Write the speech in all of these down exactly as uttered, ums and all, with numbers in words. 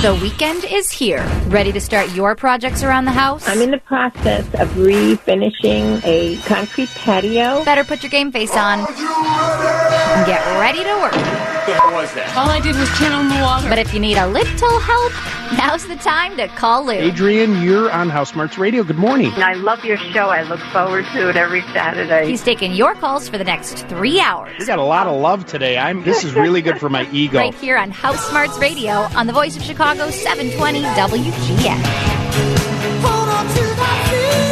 The weekend is here. Ready to start your projects around the house? I'm in the process of refinishing a concrete patio. Better put your game face on and get ready to work. What the hell was that? All I did was turn on the water. But if you need a little help, now's the time to call Lou. Adrian, you're on House Smarts Radio. Good morning. I love your show. I look forward to it every Saturday. He's taking your calls for the next three hours. We got a lot of love today. I'm. This is really good for my ego. Right here on House Smarts Radio on the Voice of Chicago, seven twenty W G N. Hold on to that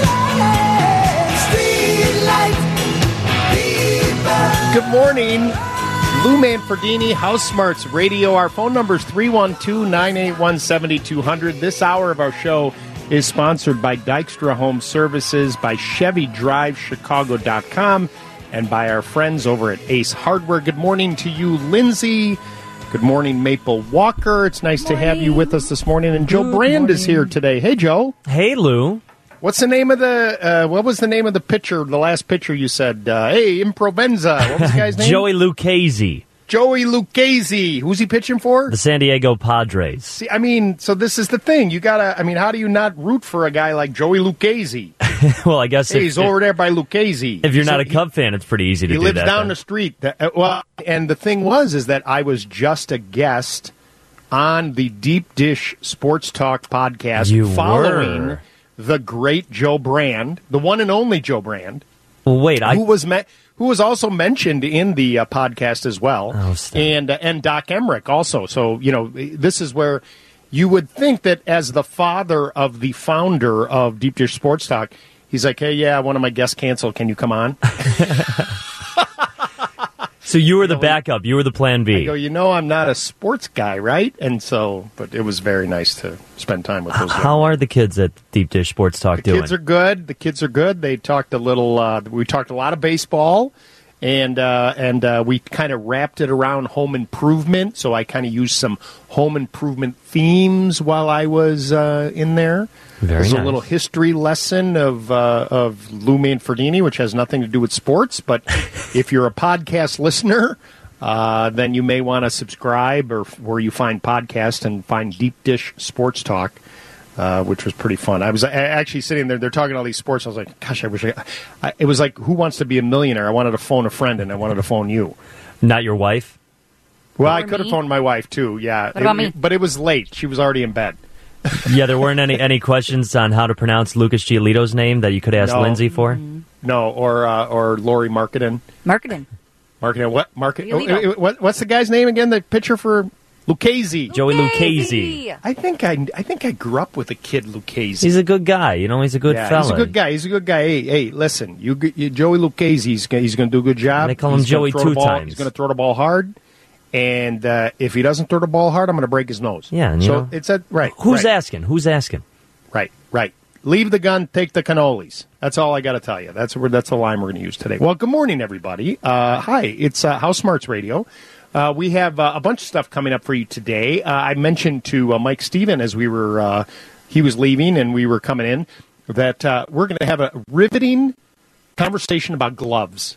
feeling. Street lights, Good morning. Lou Manfredini, House Smarts Radio. Our phone number is three one two, nine eight one, seven two zero zero. This hour of our show is sponsored by Dykstra Home Services, by Chevy Drive Chicago dot com, and by our friends over at Ace Hardware. Good morning to you, Lindsay. Good morning, Maple Walker. It's nice to have you with us this morning. And Joe Good Brand morning. is here today. Hey, Joe. Hey, Lou. What's the name of the, uh, what was the name of the pitcher, the last pitcher you said? Uh, hey, Improvenza. What was the guy's name? Joey Lucchese, Joey Lucchese. Who's he pitching for? the San Diego Padres. See, I mean, so this is the thing. You gotta, I mean, how do you not root for a guy like Joey Lucchese? Well, I guess Hey, if, he's over there by Lucchese. if you're not So a Cub fan, it's pretty easy to He do lives that. down then. the street. That- uh, Well, and the thing was, is that I was just a guest on the Deep Dish Sports Talk podcast You following were. the great Joe Brand, the one and only Joe Brand, Well, wait, I who was me- who was also mentioned in the uh, podcast as well, Oh, stop. and uh, and Doc Emmerich also. So you know, this is where you would think that as the father of the founder of Deep Dish Sports Talk, he's like, hey, yeah, one of my guests canceled. Can you come on? so you were the backup. You were the plan I B. go, you know, I'm not a sports guy, right? And so, but it was very nice to spend time with those guys. How are the kids at Deep Dish Sports Talk The doing? kids are good. The kids are good. They talked a little. Uh, we talked a lot of baseball, and uh, and uh, we kind of wrapped it around home improvement. So I kind of used some home improvement themes while I was uh, in there. Very There's nice. a little history lesson of uh, of Lou Manfredini, which has nothing to do with sports. But if you're a podcast listener, uh, then you may want to subscribe or where you find podcasts and find Deep Dish Sports Talk. Uh, which was pretty fun. I was a- actually sitting there. They're talking all these sports. I was like, "Gosh, I wish I." I it was like, "Who wants to be a millionaire?" I wanted to phone a friend, and I wanted to phone you. Not your wife? Well, Or I could have me? phoned my wife too. Yeah, What about It- me? But it was late. She was already in bed. Yeah, there weren't any, any questions on how to pronounce Lucas Giolito's name that you could ask No. Lindsay for? No, or uh, or Lori Marketing. Marketing. Marketing. What market? Illegal. oh, what, what's the guy's name again? The pitcher for Lucchese. Joey Lucchese. I think I I think I grew up with a kid Lucchese. He's a good guy. You know, he's a good yeah, fella. he's a good guy. He's a good guy. Hey, hey, listen, you, you Joey Lucchese. He's gonna, he's going to do a good job. They call him He's gonna Joey throw the two ball- times. He's going to throw the ball hard, and uh, if he doesn't throw the ball hard, I'm going to break his nose. Yeah, and you so know- it's a right. Who's right, asking? Who's asking? Right, right. Leave the gun, take the cannolis. That's all I got to tell you. That's where that's the line we're going to use today. Well, good morning, everybody. Uh, hi, it's uh, House Smarts Radio. Uh, we have uh, a bunch of stuff coming up for you today. Uh, I mentioned to uh, Mike Steven as we were uh, he was leaving and we were coming in that uh, we're going to have a riveting conversation about gloves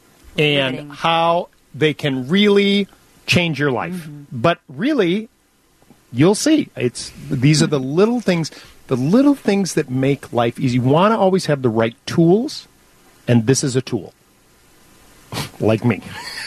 and Riveting. how they can really change your life. But really, you'll see. It's these are the little things, the little things that make life easy. You want to always have the right tools, and this is a tool. Like me.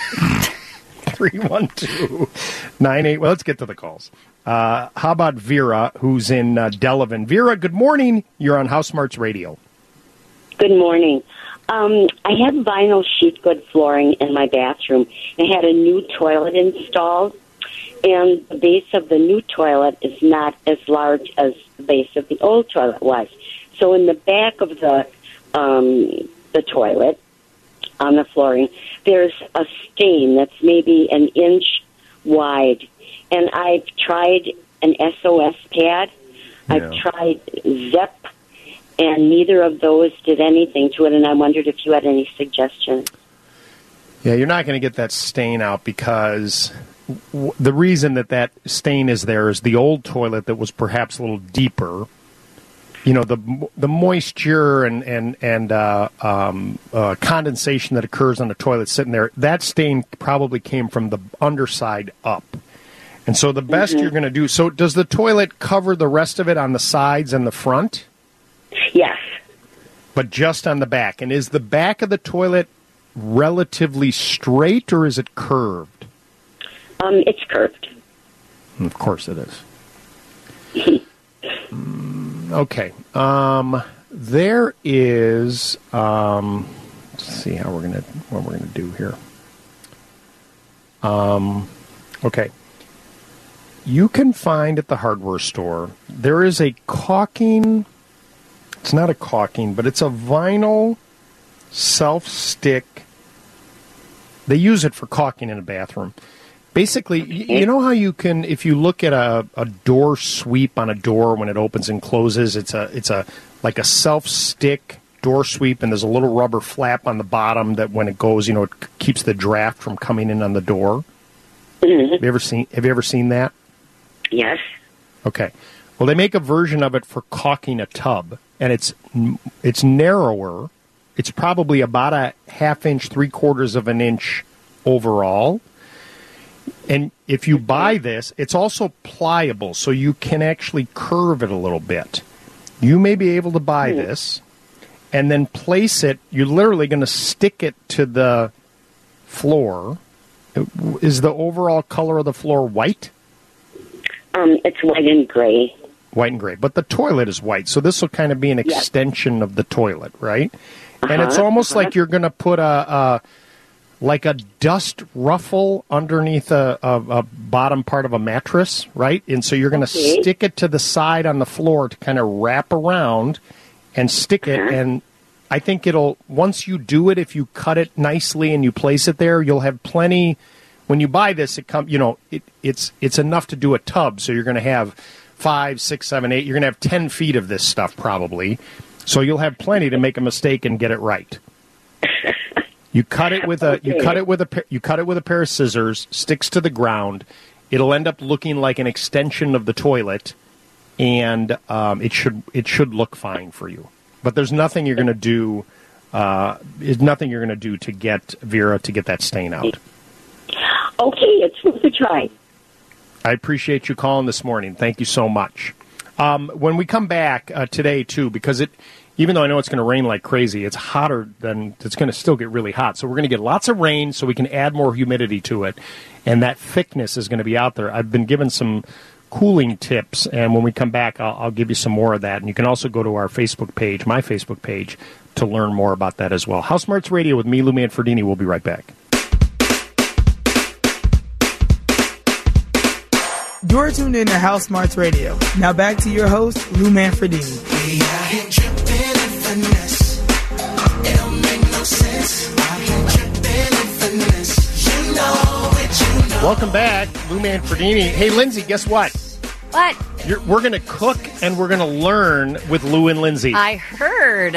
three one two, nine eight. Well, let's get to the calls. Uh, how about Vera, who's in uh, Delavan? Vera, good morning. You're on House Smarts Radio. Good morning. Um, I have vinyl sheet good flooring in my bathroom. I had a new toilet installed, and the base of the new toilet is not as large as the base of the old toilet was. So in the back of the um, the toilet, on the flooring, there's a stain that's maybe an inch wide. And I've tried an S O S pad. I've Yeah. tried Zep, and neither of those did anything to it, and I wondered if you had any suggestions. Yeah, you're not going to get that stain out because w- the reason that that stain is there is the old toilet that was perhaps a little deeper. You know, the the moisture and and and uh, um, uh, condensation that occurs on the toilet sitting there. That stain probably came from the underside up, And so the best Mhm. you're going to do, so does the toilet cover the rest of it on the sides and the front? Yes. But just on the back. And is the back of the toilet relatively straight or is it curved? Um, it's curved. Of course it is. Mm, okay. Um, there is. Um, let's see how we're gonna what we're gonna do here. Um, okay. You can find at the hardware store there is a caulking. It's not a caulking, but it's a vinyl self-stick. They use it for caulking in a bathroom. Basically, y- you know how you can, if you look at a, a door sweep on a door when it opens and closes, it's a it's a like a self-stick door sweep, and there's a little rubber flap on the bottom that when it goes, you know, it c- keeps the draft from coming in on the door. Mhm. Have you ever seen Have you ever seen that? Yes. Okay. Well, they make a version of it for caulking a tub, and it's it's narrower. It's probably about a half inch, three quarters of an inch overall. And if you buy this, it's also pliable, so you can actually curve it a little bit. You may be able to buy this and then place it. You're literally going to stick it to the floor. Is the overall color of the floor white? Um, it's white and gray. White and gray. But the toilet is white, so this will kind of be an Yes. extension of the toilet, right? And it's Uh-huh, almost uh-huh. like you're going to put a, a like a dust ruffle underneath a, a, a bottom part of a mattress, right? And so you're going to Okay. stick it to the side on the floor to kind of wrap around and stick it. Uh-huh. And I think it'll, once you do it, if you cut it nicely and you place it there, you'll have plenty. When you buy this, it come, you know, it, it's it's enough to do a tub. So you're going to have five, six, seven, eight. You're going to have ten feet of this stuff probably. So you'll have plenty to make a mistake and get it right. You cut it with a you Okay. cut it with a pa- you cut it with a pair of scissors, sticks to the ground. It'll end up looking like an extension of the toilet, and um, it should it should look fine for you. But there's nothing you're going to do. Uh, there's nothing you're going to do to get Vera to get that stain out. Okay, it's worth a try. I appreciate you calling this morning. Thank you so much. Um, when we come back uh, today, too, because it, even though I know it's going to rain like crazy, it's hotter than, it's going to still get really hot. So we're going to get lots of rain so we can add more humidity to it. And that thickness is going to be out there. I've been given some cooling tips, and when we come back, I'll, I'll give you some more of that. And you can also go to our Facebook page, my Facebook page, to learn more about that as well. House Smarts Radio with me, Lou Manfredini. We'll be right back. You're tuned in to House Smarts Radio. Now back to your host, Lou Manfredini. We out here tripping and finesse. It don't make no sense. Out here tripping and finesse. You know it, you know. Welcome back, Lou Manfredini. Hey, Lindsay, guess what? What? You're, we're going to cook and we're going to learn with Lou and Lindsay. I heard.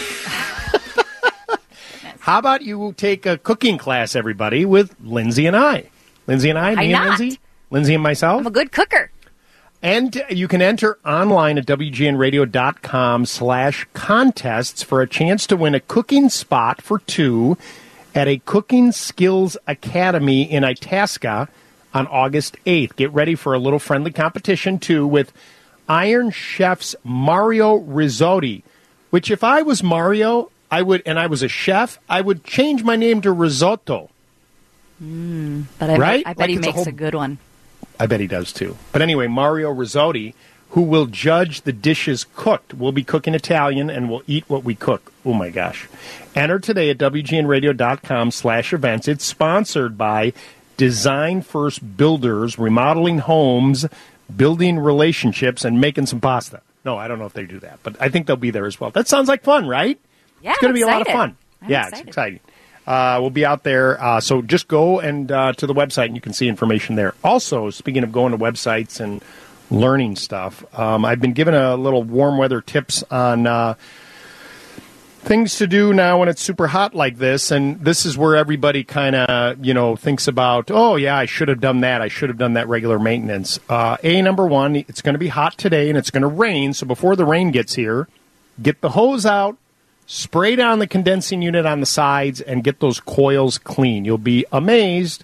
How about you take a cooking class, everybody, with Lindsay and I? Lindsay and I, Why me not? and Lindsay? Lindsay and myself? I'm a good cooker. And you can enter online at W G N radio dot com slash contests for a chance to win a cooking spot for two at a Cooking Skills Academy in Itasca on August eighth. Get ready for a little friendly competition, too, with Iron Chef's Mario Rizzotti, which if I was Mario, I would, and I was a chef, I would change my name to Risotto. But I, Right? bet, I bet Like he it's a makes a, whole- good one. I bet he does too. But anyway, Mario Rizzotti, who will judge the dishes cooked. We'll be cooking Italian and we'll eat what we cook. Oh my gosh. Enter today at W G N radio dot com slash events. It's sponsored by Design First Builders, remodeling homes, building relationships, and making some pasta. No, I don't know if they do that, but I think they'll be there as well. That sounds like fun, right? Yeah, It's going to I'm be a lot of excited. fun. I'm yeah, excited. it's exciting. Uh, we'll be out there, uh, so just go and uh, to the website, and you can see information there. Also, speaking of going to websites and learning stuff, um, I've been given a little warm weather tips on uh, things to do now when it's super hot like this, and this is where everybody kind of, you know, thinks about, oh, yeah, I should have done that. I should have done that regular maintenance. Uh, A, number one, it's going to be hot today, and it's going to rain, so before the rain gets here, get the hose out, spray down the condensing unit on the sides, and get those coils clean. You'll be amazed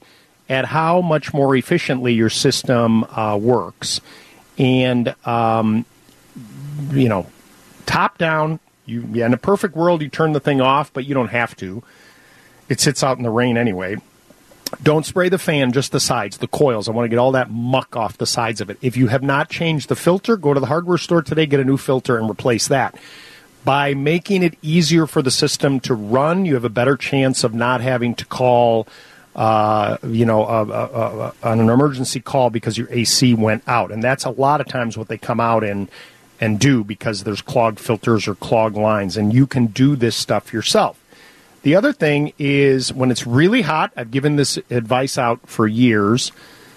at how much more efficiently your system uh, works. And, um, you know, top down, you, yeah, in a perfect world, you turn the thing off, but you don't have to. It sits out in the rain anyway. Don't spray the fan, just the sides, the coils. I want to get all that muck off the sides of it. If you have not changed the filter, go to the hardware store today, get a new filter, and replace that. By making it easier for the system to run, you have a better chance of not having to call, uh, you know, a, a, a, an emergency call because your A C went out. And that's a lot of times what they come out and, and do because there's clogged filters or clogged lines. And you can do this stuff yourself. The other thing is when it's really hot, I've given this advice out for years,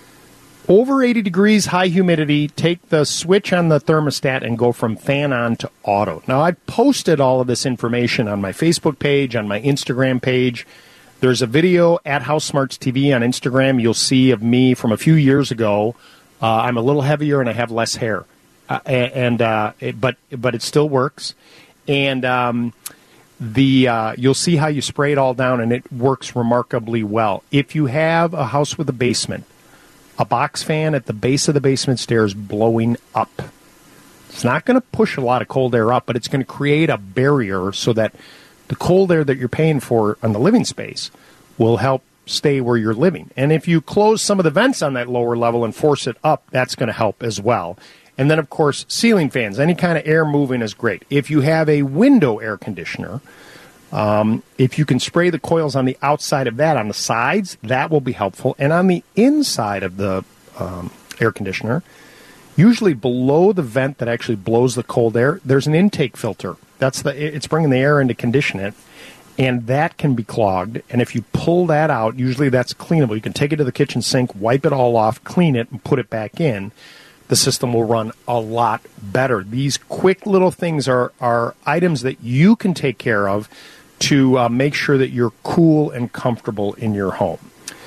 over eighty degrees, high humidity, take the switch on the thermostat and go from fan on to auto. Now, I've posted all of this information on my Facebook page, on my Instagram page. There's a video at House Smarts T V on Instagram you'll see of me from a few years ago. Uh, I'm a little heavier and I have less hair, uh, and uh, it, but but it still works. And um, the uh, you'll see how you spray it all down, and it works remarkably well. If you have a house with a basement, a box fan at the base of the basement stairs blowing up, it's not going to push a lot of cold air up, but it's going to create a barrier so that the cold air that you're paying for on the living space will help stay where you're living. And if you close some of the vents on that lower level and force it up, that's going to help as well. And then, of course, ceiling fans. Any kind of air moving is great. If you have a window air conditioner, um, if you can spray the coils on the outside of that, on the sides, that will be helpful. And on the inside of the um, air conditioner, usually below the vent that actually blows the cold air, there's an intake filter. That's the it's bringing the air in to condition it, and that can be clogged. And if you pull that out, usually that's cleanable. You can take it to the kitchen sink, wipe it all off, clean it, and put it back in. The system will run a lot better. These quick little things are, are items that you can take care of to uh, make sure that you're cool and comfortable in your home.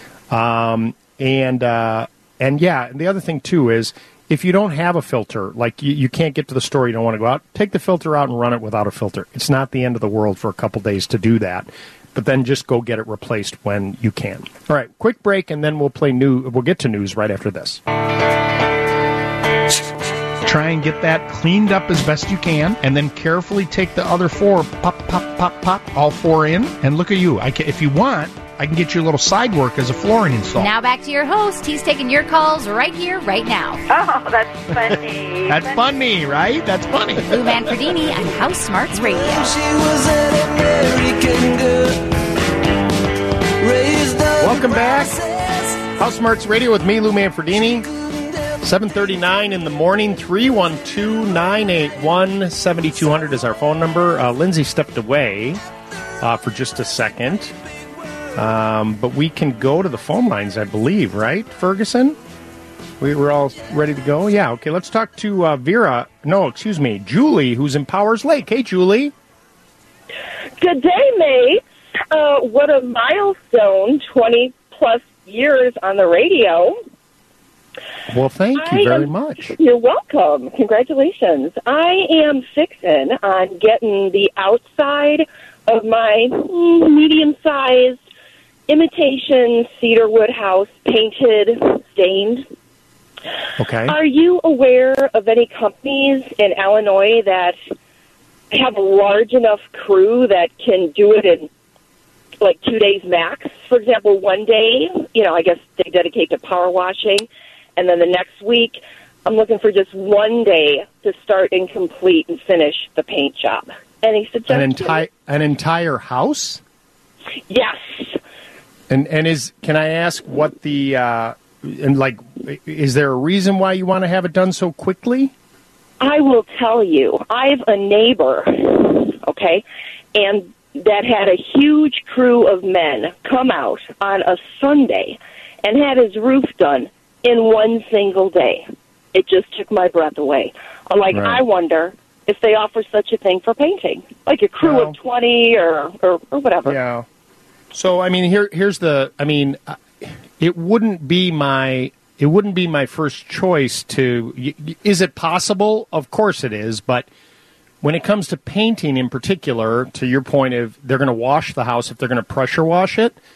Um, and, uh, and yeah, and the other thing, too, is if you don't have a filter, like you, you can't get to the store, you don't want to go out, take the filter out and run it without a filter. It's not the end of the world for a couple days to do that. But then just go get it replaced when you can. All right, quick break, and then we'll play new. We'll get to news right after this. Try and get that cleaned up as best you can, and then carefully take the other four, pop, pop, pop, pop, all four in, and look at you. I can, if you want, I can get you a little side work as a flooring install. Now back to your host. He's taking your calls right here, right now. Oh, that's funny. That's funny, right? That's funny. Lou Manfredini on House Smarts Radio. She was an American girl, raised up Welcome back. House Smarts Radio with me, Lou Manfredini. seven thirty-nine in the morning, three one two, nine eight one, seven two zero zero is our phone number. Uh, Lindsay stepped away uh, for just a second. Um, but we can go to the phone lines, I believe, right, Ferguson? We were all ready to go? Yeah, okay, let's talk to uh, Vera. No, excuse me, Julie, who's in Powers Lake. Hey, Julie. Good day, mates. Uh, what a milestone, twenty-plus years on the radio. Well, thank you I very am, much. You're welcome. Congratulations. I am fixing on getting the outside of my mm, medium-sized imitation cedar wood house painted, stained. Okay. Are you aware of any companies in Illinois that have a large enough crew that can do it in like two days max? For example, one day, you know, I guess they dedicate to power washing, and then the next week, I'm looking for just one day to start and complete and finish the paint job. Any suggestions? An entire an entire house? Yes. And and is can I ask what the uh, and like is there a reason why you want to have it done so quickly? I will tell you. I have a neighbor, okay, and that had a huge crew of men come out on a Sunday and had his roof done in one single day. It just took my breath away. I'm like, Right. I wonder if they offer such a thing for painting, like a crew Well, of twenty or, or, or whatever. Yeah. So I mean, here here's the. I mean, uh, it wouldn't be my it wouldn't be my first choice to. y- y- Is it possible? Of course it is, but when it comes to painting in particular, to your point of they're going to wash the house if they're going to pressure wash it,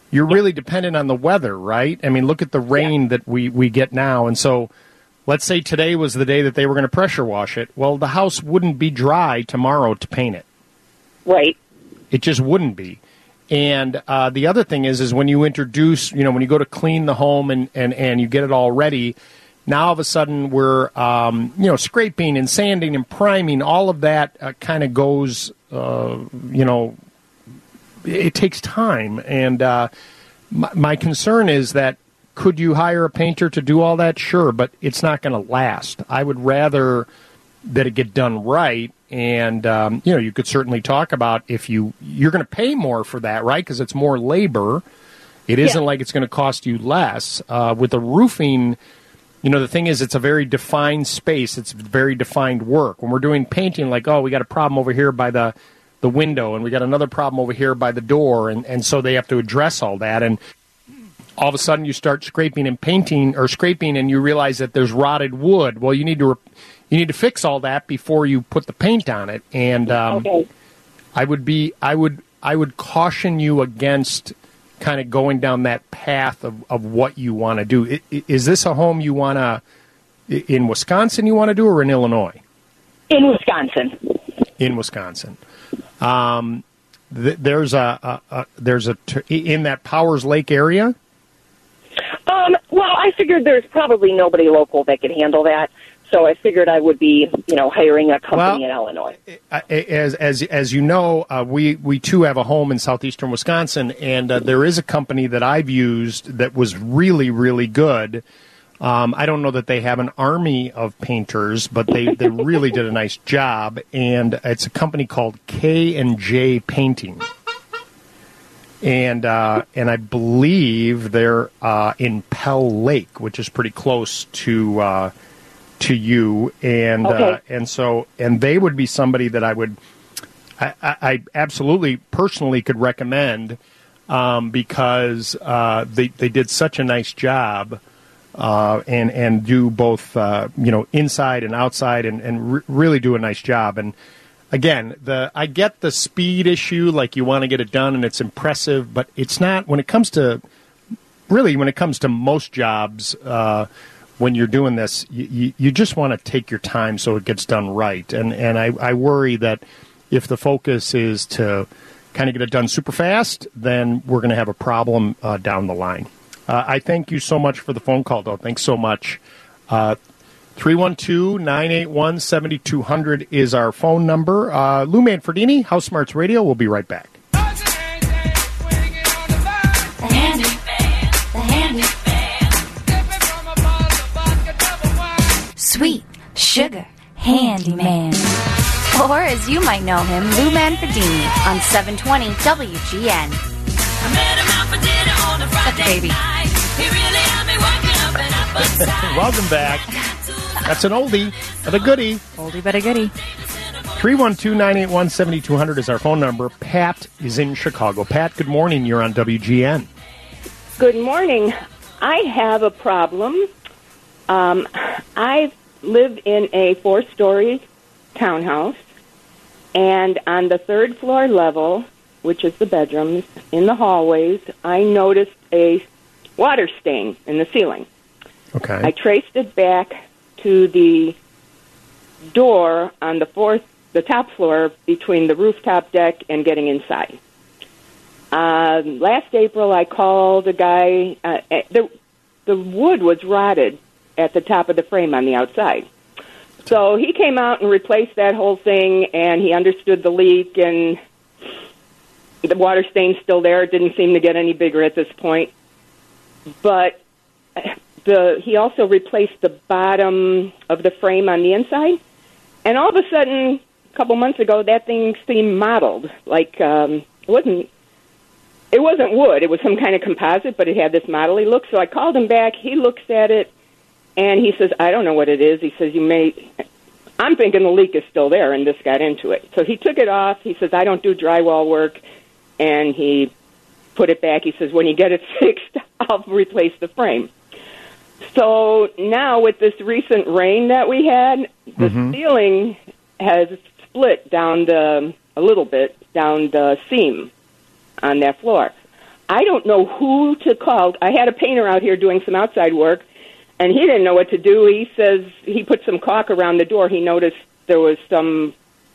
you're really dependent on the weather, right? I mean, look at the rain yeah. that we, we get now. And so let's say today was the day that they were going to pressure wash it. Well, the house wouldn't be dry tomorrow to paint it. Right. It just wouldn't be. And uh, the other thing is, is when you introduce, you know, when you go to clean the home and, and, and you get it all ready, now all of a sudden we're, um, you know, scraping and sanding and priming, all of that uh, kind of goes, uh, you know, it takes time. And uh, my, my concern is that could you hire a painter to do all that? Sure, but it's not going to last. I would rather that it get done right. And, um, you know, you could certainly talk about if you, you're going to pay more for that, right? Because it's more labor. It isn't yeah. like it's going to cost you less. Uh, with the roofing, you know, the thing is it's a very defined space. It's very defined work. When we're doing painting, like, oh, we got a problem over here by the, the window, and we got another problem over here by the door. And, and so they have to address all that. And all of a sudden you start scraping and painting or scraping and you realize that there's rotted wood. Well, you need to... Re- You need to fix all that before you put the paint on it, and um, okay. I would be, I would, I would caution you against kind of going down that path of, of what you want to do. I, is this a home you want to in Wisconsin? You want to do, or in Illinois? In Wisconsin. In Wisconsin, um, th- there's a, a, a there's a in that Powers Lake area. Um. Well, I figured there's probably nobody local that could handle that. So I figured I would be, you know, hiring a company well, in Illinois. As as as you know, uh, we we too have a home in southeastern Wisconsin, and uh, there is a company that I've used that was really really good. Um, I don't know that they have an army of painters, but they, they really did a nice job. And it's a company called K and J Painting, and uh, and I believe they're uh, in Pell Lake, which is pretty close to. Uh, to you, and okay. uh, and so and they would be somebody that I would I, I, I absolutely personally could recommend um, because uh, they they did such a nice job uh, and and do both uh, you know inside and outside and and re- really do a nice job. And again, the I get the speed issue, like you want to get it done and it's impressive, but it's not when it comes to really when it comes to most jobs. Uh, When you're doing this, you, you just want to take your time so it gets done right. And and I, I worry that if the focus is to kind of get it done super fast, then we're going to have a problem uh, down the line. Uh, I thank you so much for the phone call, though. Thanks so much. Uh, three one two, nine eight one, seven two zero zero is our phone number. Uh, Lou Manfredini, House Smarts Radio. We'll be right back. Sweet Sugar Handyman. Or as you might know him, Lou Manfredini on seven twenty W G N. I met him out for dinner on a Friday baby. Night. He really had me walking up and up inside. Welcome back. That's an oldie but a goodie. Oldie but a goodie. three one two, nine eight one, seven two zero zero is our phone number. Pat is in Chicago. Pat, good morning. You're on W G N. Good morning. I have a problem. Um, I've lived in a four-story townhouse, and on the third floor level, which is the bedrooms, in the hallways, I noticed a water stain in the ceiling. Okay. I traced it back to the door on the fourth, the top floor between the rooftop deck and getting inside. Uh, last April, I called a guy. Uh, the the wood was rotted at the top of the frame on the outside. So he came out and replaced that whole thing, and he understood the leak, and the water stain's still there. It didn't seem to get any bigger at this point. But the he also replaced the bottom of the frame on the inside, and all of a sudden, a couple months ago, that thing seemed mottled. Like um, it wasn't it wasn't wood. It was some kind of composite, but it had this modelly look. So I called him back. He looks at it. And he says, I don't know what it is. He says, you may, I'm thinking the leak is still there, and this got into it. So he took it off. He says, I don't do drywall work. And he put it back. He says, when you get it fixed, I'll replace the frame. So now with this recent rain that we had, the mm-hmm. ceiling has split down the, a little bit, down the seam on that floor. I don't know who to call. I had a painter out here doing some outside work, and he didn't know what to do. He says he put some caulk around the door. He noticed there was some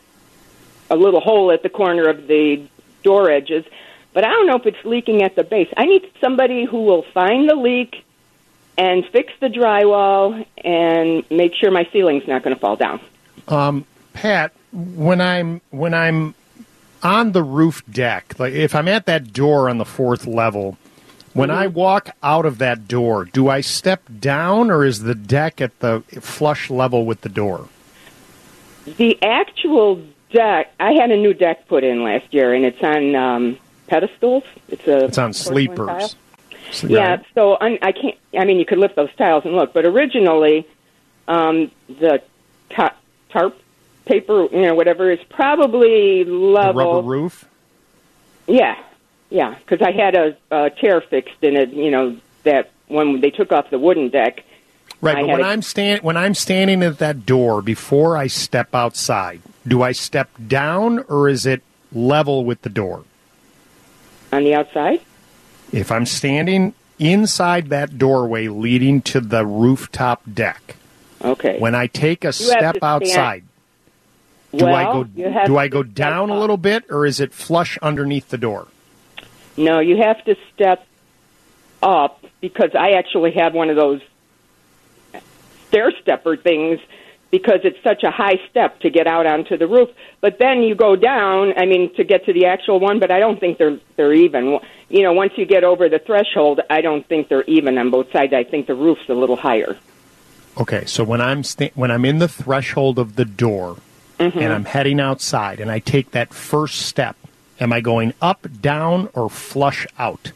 a little hole at the corner of the door edges, but I don't know if it's leaking at the base. I need somebody who will find the leak and fix the drywall and make sure my ceiling's not going to fall down. Um, Pat, when I'm when I'm on the roof deck, like if I'm at that door on the fourth level, when mm-hmm. I walk out of that door, do I step down or is the deck at the flush level with the door? The actual deck, I had a new deck put in last year, and it's on um, pedestals. It's a it's on sleepers. Tile. Yeah, right. so I'm, I can't. I mean, you could lift those tiles and look, but originally, um, the ta- tarp paper, you know, whatever, is probably level. The rubber roof. Yeah, yeah, because I had a, a chair fixed in it. You know, that when they took off the wooden deck. Right, I but when a, I'm stand when I'm standing at that door before I step outside, do I step down or is it level with the door? On the outside? If I'm standing inside that doorway leading to the rooftop deck, okay. When I take a you step outside, do well, I go do I go down a little bit or is it flush underneath the door? No, you have to step up because I actually have one of those stair stepper things because it's such a high step to get out onto the roof. But then you go down, I mean, to get to the actual one, but I don't think they're they're even. You know, once you get over the threshold, I don't think they're even on both sides. I think the roof's a little higher. Okay, so when I'm sta- when I'm in the threshold of the door mm-hmm. and I'm heading outside and I take that first step, am I going up, down, or flush out?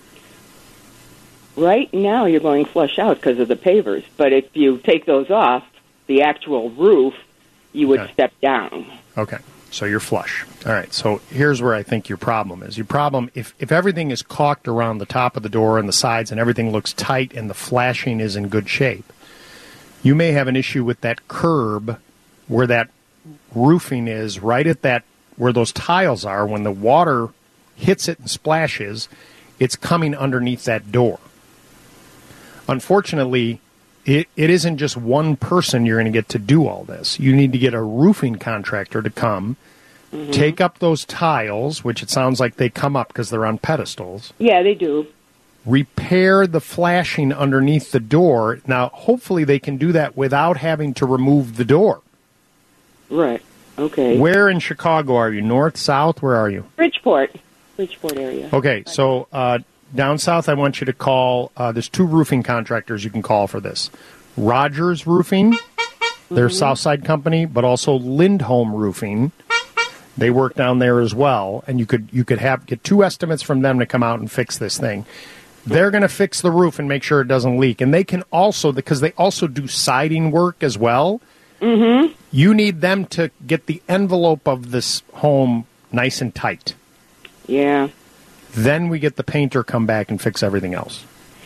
Right now you're going flush out because of the pavers, but if you take those off, the actual roof, you would okay. step down. Okay, so you're flush. All right, so here's where I think your problem is. Your problem, if, if everything is caulked around the top of the door and the sides and everything looks tight and the flashing is in good shape, you may have an issue with that curb where that roofing is, right at that, where those tiles are. When the water hits it and splashes, it's coming underneath that door. Unfortunately, it, it isn't just one person you're going to get to do all this. You need to get a roofing contractor to come, mm-hmm. take up those tiles, which it sounds like they come up because they're on pedestals. Yeah, they do. Repair the flashing underneath the door. Now, hopefully they can do that without having to remove the door. Right. Okay. Where in Chicago are you? North, south? Where are you? Bridgeport. Bridgeport area. Okay, so uh, down south, I want you to call, uh, there's two roofing contractors you can call for this. Rogers Roofing, their mm-hmm. Southside company, but also Lindholm Roofing. They work down there as well, and you could you could have get two estimates from them to come out and fix this thing. They're going to fix the roof and make sure it doesn't leak. And they can also, because they also do siding work as well, mm-hmm. you need them to get the envelope of this home nice and tight. Yeah. Then we get the painter come back and fix everything else.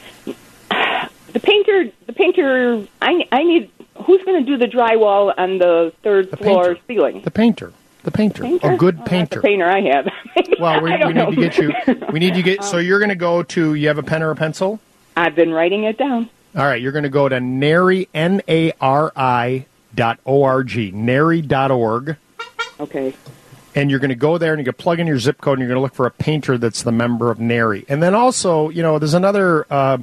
The painter, the painter, I, I need, who's going to do the drywall on the third the floor painter. ceiling? The painter. The painter. painter? A good oh, painter. Not the painter I have. Well, we, I we need know. to get you, we need to get, so you're going to go to, you have a pen or a pencil? I've been writing it down. All right, you're going to go to Nari, N A R I dot O R G, nari dot org. Okay. And you're going to go there and you're going to plug in your zip code and you're going to look for a painter that's the member of Nari. And then also, you know, there's another, uh,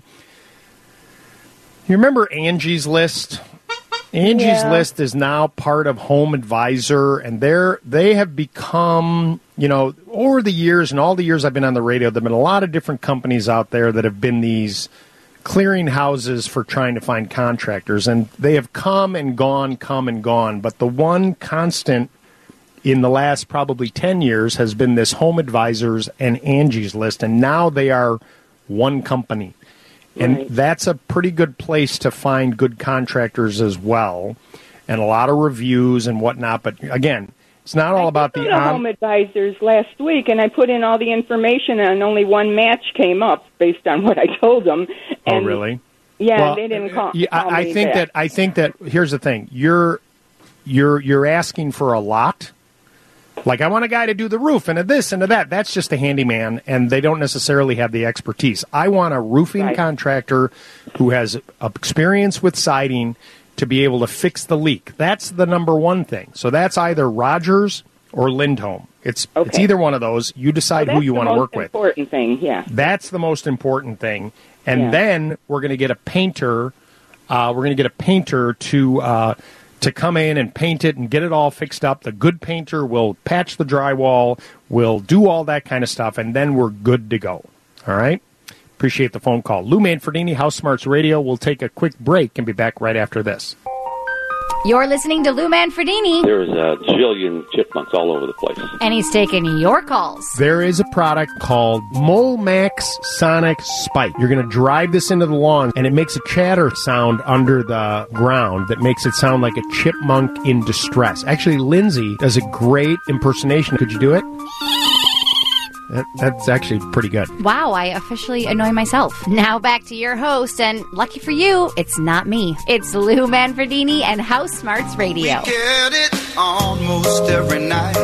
you remember Angie's List? Angie's yeah. List is now part of Home Advisor, and they're, they have become, you know, over the years and all the years I've been on the radio, there have been a lot of different companies out there that have been these clearing houses for trying to find contractors, and they have come and gone, come and gone. But the one constant in the last probably ten years has been this Home Advisors and Angie's List, and now they are one company. And right. that's a pretty good place to find good contractors as well, and a lot of reviews and whatnot. But again, it's not all I about the the on- Home Advisors last week, and I put in all the information, and only one match came up based on what I told them. And oh, really? Yeah, well, they didn't call. Yeah, call I, I me think back. that I think that here's the thing: you're you're you're asking for a lot. Like, I want a guy to do the roof and a this and a that. That's just a handyman, and they don't necessarily have the expertise. I want a roofing Right. contractor who has experience with siding to be able to fix the leak. That's the number one thing. So that's either Rogers or Lindholm. It's it's Okay. either one of those. You decide Well, who that's you the want to most work with. Important thing, yeah. That's the most important thing. And Yeah. then we're going to get a painter. Uh, we're going to get a painter to uh, to come in and paint it and get it all fixed up. The good painter will patch the drywall, will do all that kind of stuff, and then we're good to go. All right? Appreciate the phone call. Lou Manfredini, House Smarts Radio. We'll take a quick break and be back right after this. You're listening to Lou Manfredini, There's a jillion chipmunks all over the place. and he's taking your calls. There is a product called Molmax Sonic Spike. You're going to drive this into the lawn, and it makes a chatter sound under the ground that makes it sound like a chipmunk in distress. Actually, Lindsay does a great impersonation. Could you do it? That, that's actually pretty good. Wow, I officially annoy myself. Now back to your host, and lucky for you, it's not me. It's Lou Manfredini and House Smarts Radio. Get it almost every night.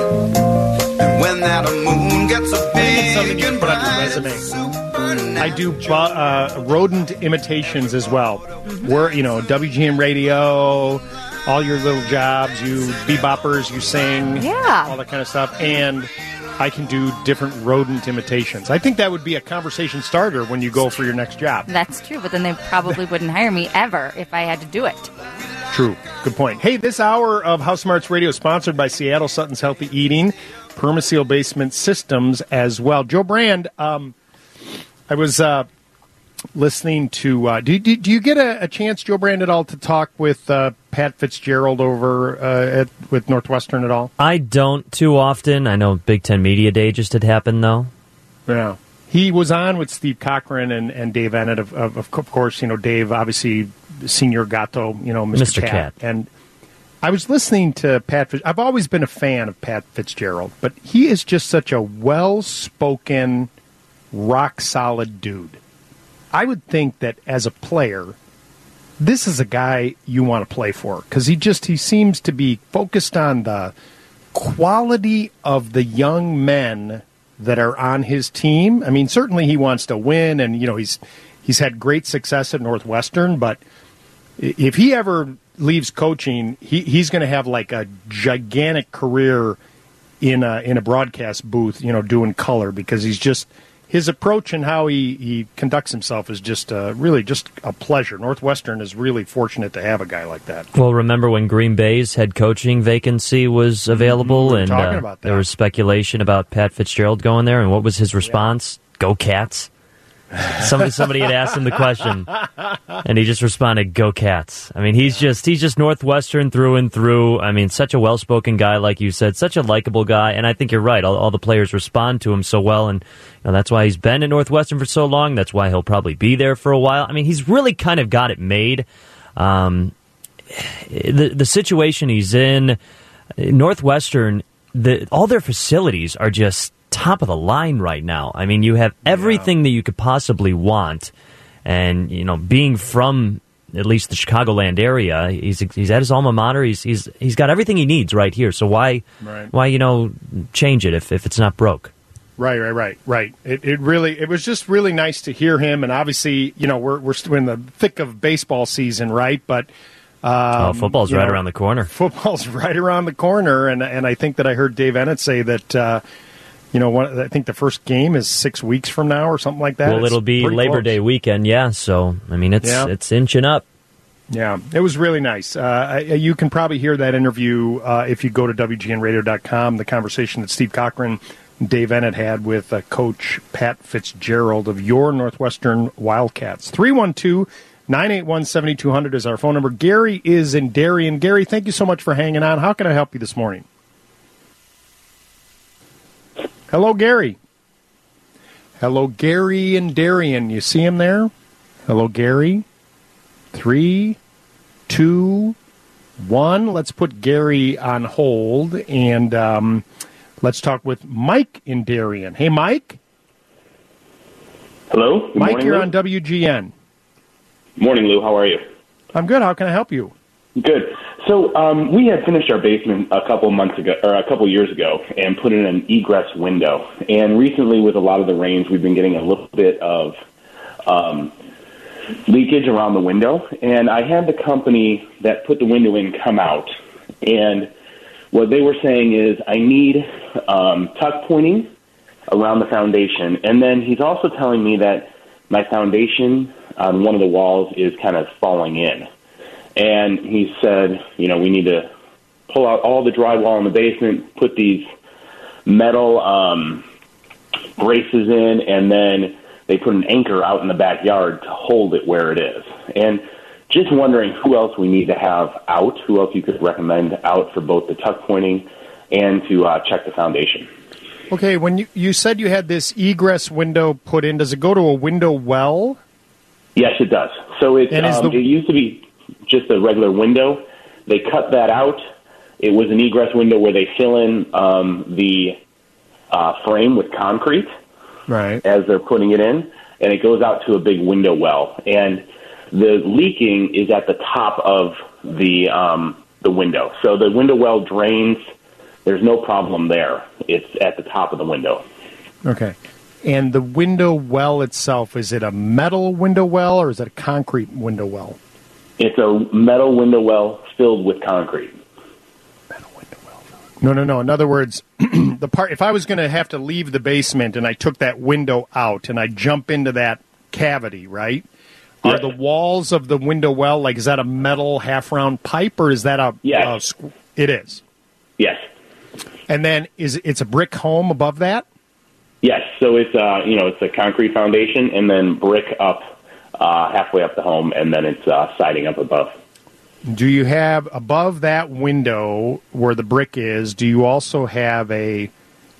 And when that moon gets a big Something you can and put on your bright, resume. it's supernatural. I do bu- uh, rodent imitations as well. We're, you know, W G N Radio, all your little jobs, you beboppers, you sing, Yeah. all that kind of stuff. And I can do different rodent imitations. I think that would be a conversation starter when you go for your next job. That's true, but then they probably wouldn't hire me ever if I had to do it. True. Good point. Hey, this hour of House Smarts Radio is sponsored by Seattle Sutton's Healthy Eating, Permaseal Basement Systems as well. Joe Brand, um, I was uh, listening to... Uh, do, do, do you get a, a chance, Joe Brand, at all to talk with uh, Pat Fitzgerald over uh, at, with Northwestern at all? I don't too often. I know Big Ten Media Day just had happened, though. Yeah. He was on with Steve Cochran and, and Dave Ennett, of, of, of course. You know, Dave, obviously, Senior Gatto, you know, Mister, Mister Cat. Cat. And I was listening to Pat Fitz- I've always been a fan of Pat Fitzgerald, but he is just such a well-spoken, rock-solid dude. I would think that as a player, this is a guy you want to play for, because he just he seems to be focused on the quality of the young men that are on his team. I mean, certainly he wants to win, and you know he's he's had great success at Northwestern, but if he ever leaves coaching, he, he's going to have like a gigantic career in a in a broadcast booth, you know, doing color, because he's just his approach and how he, he conducts himself is just uh, really just a pleasure. Northwestern is really fortunate to have a guy like that. Well, remember when Green Bay's head coaching vacancy was available, We were and talking uh, about that. there was speculation about Pat Fitzgerald going there, and what was his response? Go Cats. Somebody somebody had asked him the question, and he just responded, "Go Cats." I mean, he's just he's just Northwestern through and through. I mean, such a well-spoken guy, like you said, such a likable guy, and I think you're right. All, all the players respond to him so well, and you know, that's why he's been at Northwestern for so long. That's why he'll probably be there for a while. I mean, he's really kind of got it made. Um, the the situation he's in, Northwestern, the all their facilities are just top of the line right now. I mean, you have everything yeah. that you could possibly want, and you know, being from at least the Chicagoland area, he's he's at his alma mater. He's he's he's got everything he needs right here. So why right. why you know change it if if it's not broke? Right, right, right, right. It it really it was just really nice to hear him, and obviously, you know, we're we're still in the thick of baseball season, right? But um, oh, football's right know, around the corner. Football's right around the corner, and and I think that I heard Dave Ennett say that. Uh, You know, one, I think the first game is six weeks from now or something like that. Well, it's it'll be Labor close. Day weekend, yeah. So, I mean, it's yeah. it's inching up. Yeah, it was really nice. Uh, you can probably hear that interview uh, if you go to W G N radio dot com, the conversation that Steve Cochran and Dave Ennett had with uh, Coach Pat Fitzgerald of your Northwestern Wildcats. three one two, nine eight one, seven two zero zero is our phone number. Gary is in Darien. Gary, thank you so much for hanging on. How can I help you this morning? Hello, Gary. Hello, Gary in Darien. You see him there? Hello, Gary. Three, two, one. Let's put Gary on hold, and um, let's talk with Mike in Darien. Hey, Mike. Hello. Good Mike, morning, you're Lou. on W G N. Morning, Lou. How are you? I'm good. How can I help you? Good. So um, we had finished our basement a couple months ago, or a couple years ago, and put in an egress window. And recently, with a lot of the rains, we've been getting a little bit of um, leakage around the window. And I had the company that put the window in come out, and what they were saying is I need um, tuck pointing around the foundation. And then he's also telling me that my foundation on one of the walls is kind of falling in. And he said, you know, we need to pull out all the drywall in the basement, put these metal um, braces in, and then they put an anchor out in the backyard to hold it where it is. And just wondering who else we need to have out, who else you could recommend out for both the tuck pointing and to uh, check the foundation. Okay, when you, you said you had this egress window put in, does it go to a window well? Yes, it does. So it, um, the- it used to be just a regular window. They cut that out. It was an egress window where they fill in um, the uh, frame with concrete right as they're putting it in, and it goes out to a big window well. And the leaking is at the top of the um, the window. So the window well drains. There's no problem there. It's at the top of the window. Okay. And the window well itself, is it a metal window well or is it a concrete window well? It's a metal window well filled with concrete. Metal window well. No, no, no. In other words, the part if I was going to have to leave the basement and I took that window out and I jump into that cavity, right? Yes. Are the walls of the window well, like, is that a metal half-round pipe or is that a... Yes. a, it is? Yes. And then is it's a brick home above that? Yes. So it's uh, you know it's a concrete foundation and then brick up uh, halfway up the home, and then it's uh, siding up above. Do you have above that window where the brick is? Do you also have a?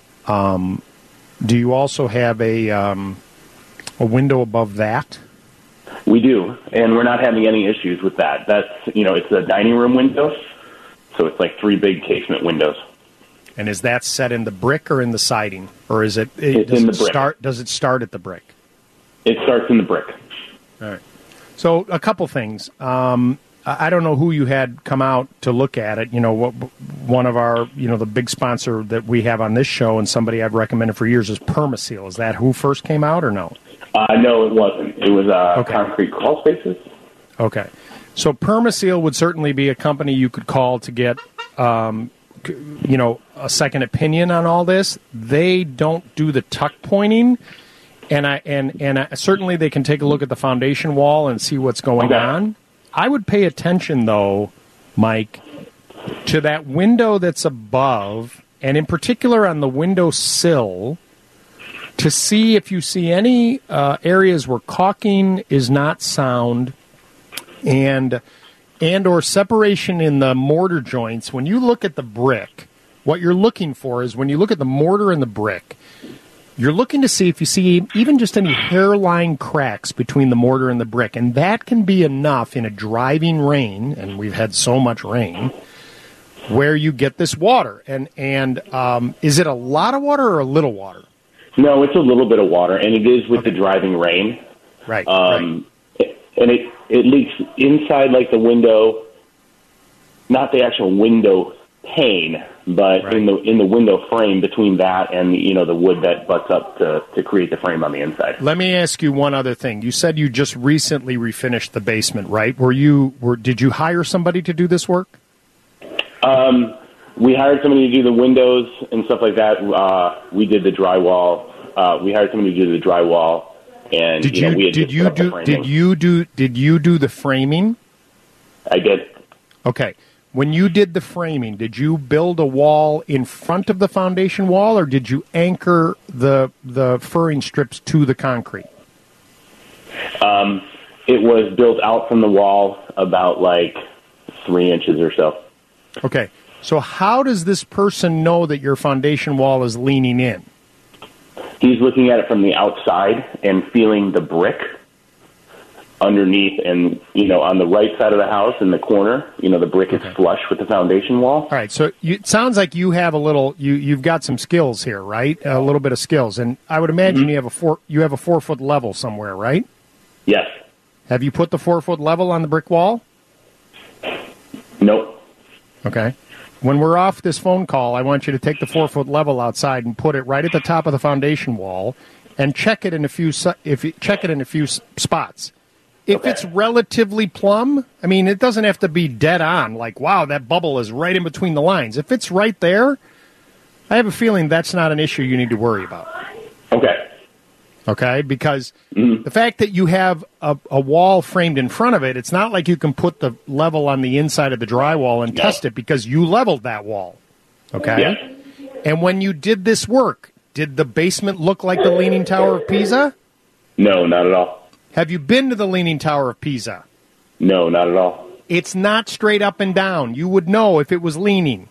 Um, do you also have a um, a window above that? We do, and we're not having any issues with that. That's you know it's a dining room window, so it's like three big casement windows. And is that set in the brick or in the siding, or is it? it it's does in the it brick. Start, does it start at the brick? It starts in the brick. All right. So a couple things. Um, I I don't know who you had come out to look at it. You know, what, one of our, you know, the big sponsor that we have on this show, and somebody I've recommended for years is Permaseal. Is that who first came out, or no? Uh, no, it wasn't. It was uh, Okay. concrete crawl spaces. Okay. So Permaseal would certainly be a company you could call to get, um, c- you know, a second opinion on all this. They don't do the tuck pointing, and I and and I, certainly they can take a look at the foundation wall and see what's going Okay. on. I would pay attention, though, Mike, to that window that's above, and in particular on the window sill, to see if you see any uh, areas where caulking is not sound, and and or separation in the mortar joints. When you look at the brick, what you're looking for is when you look at the mortar and the brick, you're looking to see if you see even just any hairline cracks between the mortar and the brick. And that can be enough in a driving rain, and we've had so much rain, where you get this water. And, and um, is it a lot of water or a little water? No, it's a little bit of water, and it is with the driving rain. Right, Um, And it, it leaks inside, like the window, not the actual window pane, but in the in the window frame between that and you know the wood that butts up to, to create the frame on the inside. Let me ask you one other thing. You said you just recently refinished the basement, right? Were you were did you hire somebody to do this work? Um, we hired somebody to do the windows and stuff like that. Uh, we did the drywall. Uh, we hired somebody to do the drywall, and Did you, know, you we had did just you put up the do framing. did you do did you do the framing? I did. Okay. When you did the framing, did you build a wall in front of the foundation wall, or did you anchor the the furring strips to the concrete? Um, it was built out from the wall about like three inches or so. Okay. So how does this person know that your foundation wall is leaning in? He's looking at it from the outside and feeling the brick underneath, and you know, on the right side of the house in the corner, you know, the brick is flush with the foundation wall. All right, so you, it sounds like you have a little, you you've got some skills here, right? A little bit of skills, and I would imagine Mm-hmm. you have a four you have a four foot level somewhere, right? Yes. Have you put the four foot level on the brick wall? Nope. Okay? When we're off this phone call, I want you to take the four-foot level outside and put it right at the top of the foundation wall and check it in a few su- if you, check it in a few s- spots. If Okay. it's relatively plumb, I mean, it doesn't have to be dead on, like, wow, that bubble is right in between the lines. If it's right there, I have a feeling that's not an issue you need to worry about. Okay. Okay? Because the fact that you have a, a wall framed in front of it, it's not like you can put the level on the inside of the drywall and No. test it because you leveled that wall. Okay? Yeah. And when you did this work, did the basement look like the Leaning Tower of Pisa? No, not at all. Have you been to the Leaning Tower of Pisa? No, not at all. It's not straight up and down. You would know if it was leaning.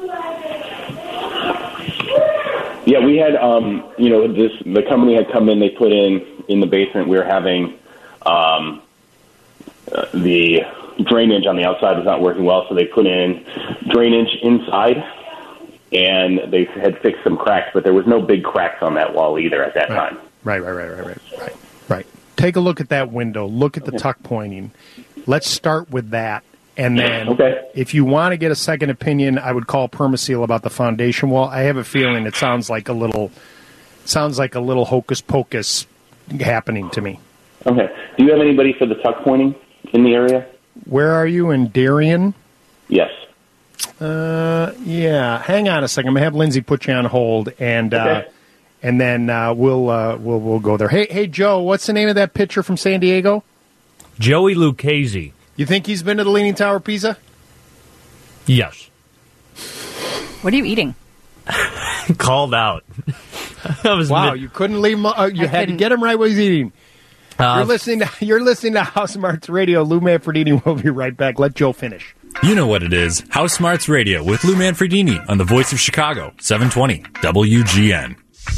Yeah, we had, um, you know, this the company had come in. They put in in the basement. We were having um, uh, the drainage on the outside was not working well, so they put in drainage inside, and they had fixed some cracks, but there was no big cracks on that wall either at that Right. time. Right, right, right, right, right, right, right. Take a look at that window. Look at the tuck pointing. Let's start with that. And then Okay. if you want to get a second opinion, I would call Permaseal about the foundation wall. I have a feeling it sounds like a little sounds like a little hocus pocus happening to me. Okay. Do you have anybody for the tuck pointing in the area? Where are you in Darien? Yes. Uh, yeah. Hang on a second. I'm gonna have Lindsay put you on hold, and uh, Okay. and then uh, we'll uh, we'll we'll go there. Hey, hey, Joe, what's the name of that pitcher from San Diego? Joey Lucchese. You think he's been to the Leaning Tower of Pisa? Yes. What are you eating? Called out. That was Wow, mid- you couldn't leave him. Uh, you I had to couldn't. get him right what he's eating. Uh, you're listening to you're listening to House Smarts Radio. Lou Manfredini will be right back. Let Joe finish. You know what it is. House Smarts Radio with Lou Manfredini on the Voice of Chicago, seven twenty W G N.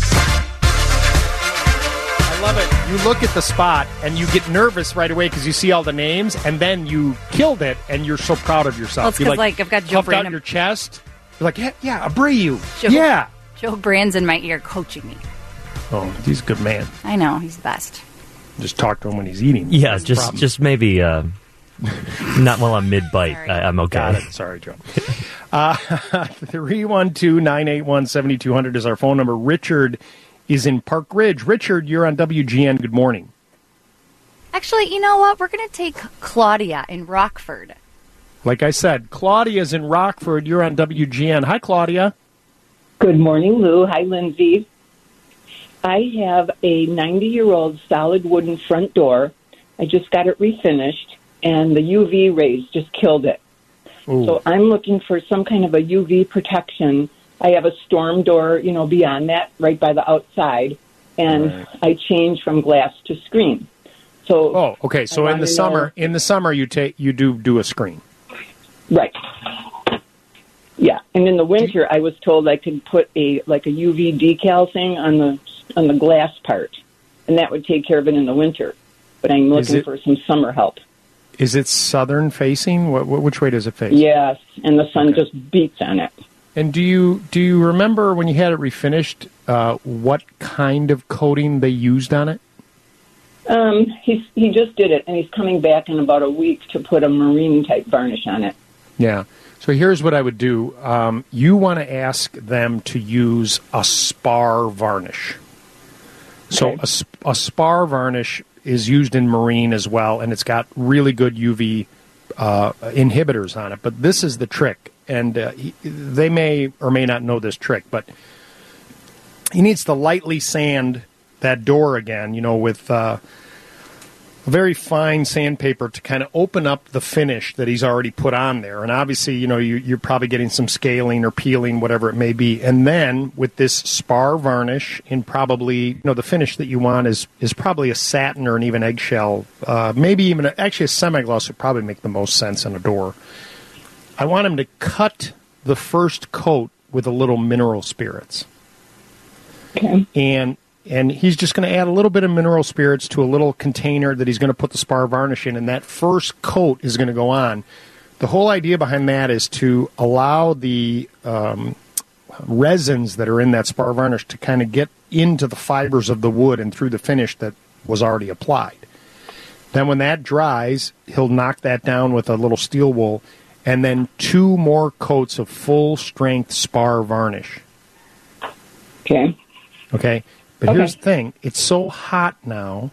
I love it. You look at the spot and you get nervous right away because you see all the names, and then you killed it, and you're so proud of yourself. Well, it's You, 'cause, like, I've got Joe puffed out Brandon- your chest. You're like, yeah, yeah, Abreu. Joe, Yeah. Joe Brand's in my ear coaching me. Oh, he's a good man. I know, he's the best. Just talk to him when he's eating. yeah, That's the just problem. just maybe uh, not while I'm mid bite. Sorry. I'm okay. Got it. Sorry, Joe. Uh, three one two, nine eight one, seven two zero zero is our phone number. Richard is in Park Ridge. Richard, you're on W G N. Good morning. Actually, you know what? We're going to take Claudia in Rockford. Like I said, Claudia's in Rockford. You're on W G N. Hi, Claudia. Good morning, Lou. Hi, Lindsay. I have a ninety-year-old solid wooden front door. I just got it refinished, and the U V rays just killed it. Ooh. So I'm looking for some kind of a U V protection. I have a storm door, you know, beyond that, right by the outside, and Right. I changed from glass to screen. So, Oh, okay. So I in the wanna summer, know- in the summer, you take you do do a screen. right. Yeah, and in the winter, I was told I could put a like a U V decal thing on the on the glass part, and that would take care of it in the winter. But I'm Is looking it- for some summer help. Is it southern facing? What, what which way does it face? Yes, and the sun Okay. just beats on it. And do you do you remember when you had it refinished? Uh, what kind of coating they used on it? Um, he's he just did it, and he's coming back in about a week to put a marine type varnish on it. Yeah. So here's what I would do. Um, you want to ask them to use a spar varnish. So Okay. a, sp- a spar varnish is used in marine as well, and it's got really good U V uh, inhibitors on it. But this is the trick, and uh, he, they may or may not know this trick, but he needs to lightly sand that door again, you know, with uh, a very fine sandpaper to kind of open up the finish that he's already put on there. And obviously, you know, you, you're probably getting some scaling or peeling, whatever it may be. And then with this spar varnish in probably, you know, the finish that you want is, is probably a satin or an even eggshell. Uh, maybe even, a, actually a semi-gloss would probably make the most sense on a door. I want him to cut the first coat with a little mineral spirits. Okay. And and he's just going to add a little bit of mineral spirits to a little container that he's going to put the spar varnish in, and that first coat is going to go on. The whole idea behind that is to allow the um, resins that are in that spar varnish to kind of get into the fibers of the wood and through the finish that was already applied. Then when that dries, he'll knock that down with a little steel wool, and then two more coats of full-strength spar varnish. Okay. Okay? But Okay. here's the thing. It's so hot now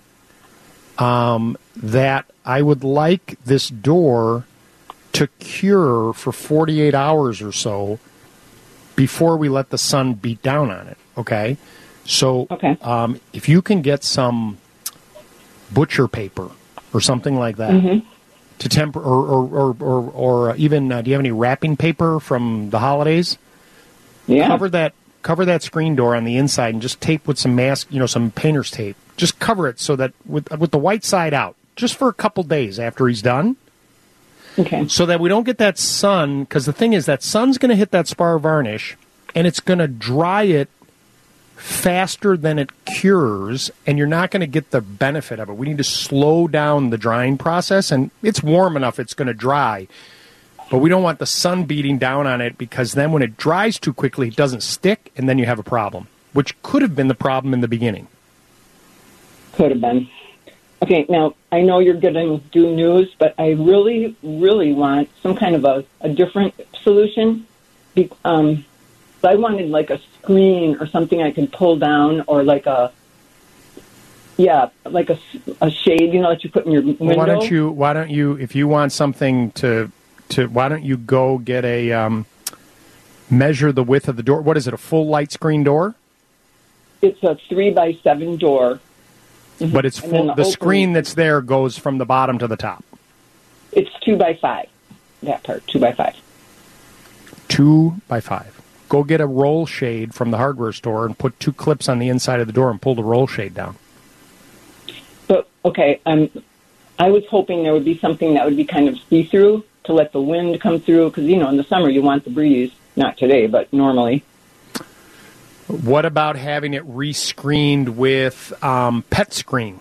um, that I would like this door to cure for forty-eight hours or so before we let the sun beat down on it. Okay? So Okay. Um, if you can get some butcher paper or something like that Mm-hmm. to temper, or or or, or, or even uh, do you have any wrapping paper from the holidays? Yeah. Cover that cover that screen door on the inside and just tape with some mask, you know, some painter's tape. Just cover it so that with with the white side out, just for a couple days after he's done. Okay. So that we don't get that sun, because the thing is that sun's going to hit that spar varnish, and it's going to dry it faster than it cures, and you're not going to get the benefit of it. We need to slow down the drying process, and it's warm enough it's going to dry, but we don't want the sun beating down on it, because then when it dries too quickly, it doesn't stick, and then you have a problem, which could have been the problem in the beginning. Could have been. Okay, now, I know you're going to do news, but I really, really want some kind of a, a different solution. Be, um, I wanted like a screen or something I could pull down, or like a, yeah, like a, a shade, you know, that you put in your window. Well, why don't you, why don't you, if you want something to, to why don't you go get a, um, measure the width of the door. What is it, a full light screen door? It's a three by seven door. But it's And then full, the the open- screen that's there goes from the bottom to the top. It's two by five, that part, two by five. Two by five. Go get a roll shade from the hardware store and put two clips on the inside of the door and pull the roll shade down. But, okay, um, I was hoping there would be something that would be kind of see-through to let the wind come through, because, you know, in the summer you want the breeze. Not today, but normally. What about having it rescreened with um, pet screen?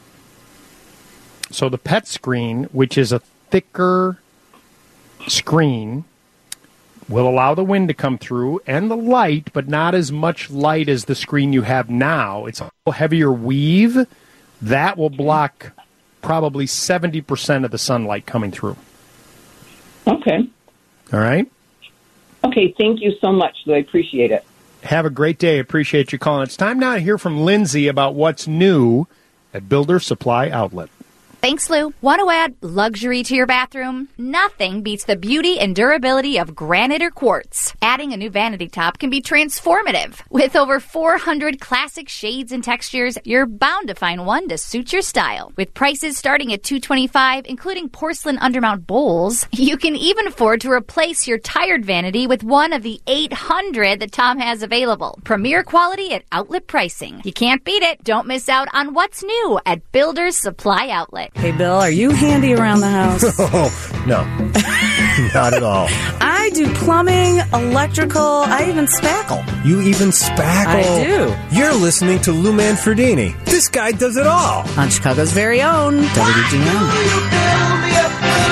So the pet screen, which is a thicker screen, will allow the wind to come through and the light, but not as much light as the screen you have now. It's a heavier weave. That will block probably seventy percent of the sunlight coming through. Okay. All right? Okay, thank you so much. I appreciate it. Have a great day. Appreciate you calling. It's time now to hear from Lindsay about what's new at Builder Supply Outlet. Thanks, Lou. Want to add luxury to your bathroom? Nothing beats the beauty and durability of granite or quartz. Adding a new vanity top can be transformative. With over four hundred classic shades and textures, you're bound to find one to suit your style. With prices starting at two hundred twenty-five dollars, including porcelain undermount bowls, you can even afford to replace your tired vanity with one of the eight hundred that Tom has available. Premier quality at outlet pricing. You can't beat it. Don't miss out on what's new at Builder's Supply Outlet. Hey, Bill, are you handy around the house? Oh, no. Not at all. I do plumbing, electrical, I even spackle. You even spackle? I do. You're listening to Lou Manfredini. This guy does it all. On Chicago's very own W G N.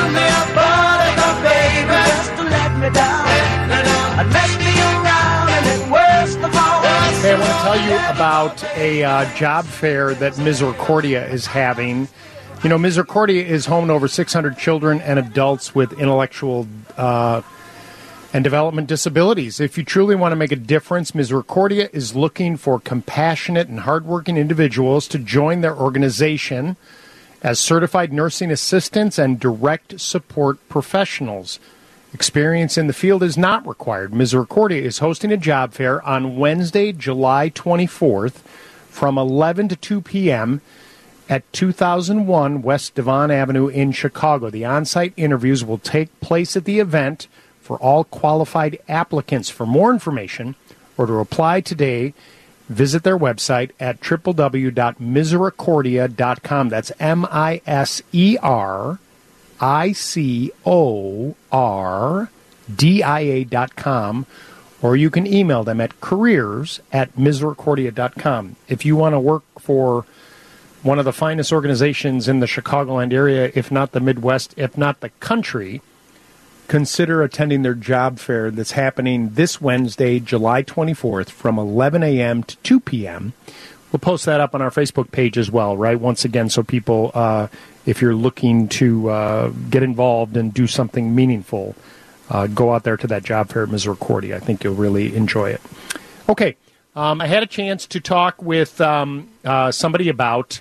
Hey, I want to tell you about a uh, job fair that Misericordia is having. You know, Misericordia is home to over six hundred children and adults with intellectual uh, and development disabilities. If you truly want to make a difference, Misericordia is looking for compassionate and hardworking individuals to join their organization as certified nursing assistants and direct support professionals. Experience in the field is not required. Misericordia is hosting a job fair on Wednesday, July twenty-fourth from eleven to two p.m. at two thousand one West Devon Avenue in Chicago. The on-site interviews will take place at the event for all qualified applicants. For more information or to apply today, visit their website at w w w dot misericordia dot com. That's M I S E R I C O R D I A dot com, or you can email them at careers at misericordia dot com. If you want to work for one of the finest organizations in the Chicagoland area, if not the Midwest, if not the country, consider attending their job fair that's happening this Wednesday, July twenty-fourth, from eleven a.m. to two p.m. We'll post that up on our Facebook page as well, right? Once again, so people uh, if you're looking to uh, get involved and do something meaningful, uh, go out there to that job fair at Misericordia. I think you'll really enjoy it. Okay, um, I had a chance to talk with um, uh, somebody about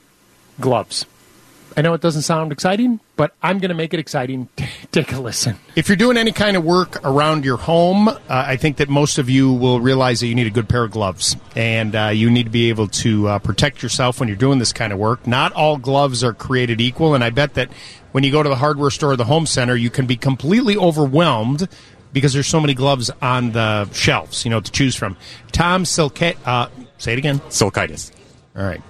gloves. I know it doesn't sound exciting, but I'm going to make it exciting. Take a listen. If you're doing any kind of work around your home, uh, I think that most of you will realize that you need a good pair of gloves, and uh, you need to be able to uh, protect yourself when you're doing this kind of work. Not all gloves are created equal, and I bet that when you go to the hardware store or the home center, you can be completely overwhelmed because there's so many gloves on the shelves, you know, to choose from. Tom Silke, uh, say it again. Silkitis. All right.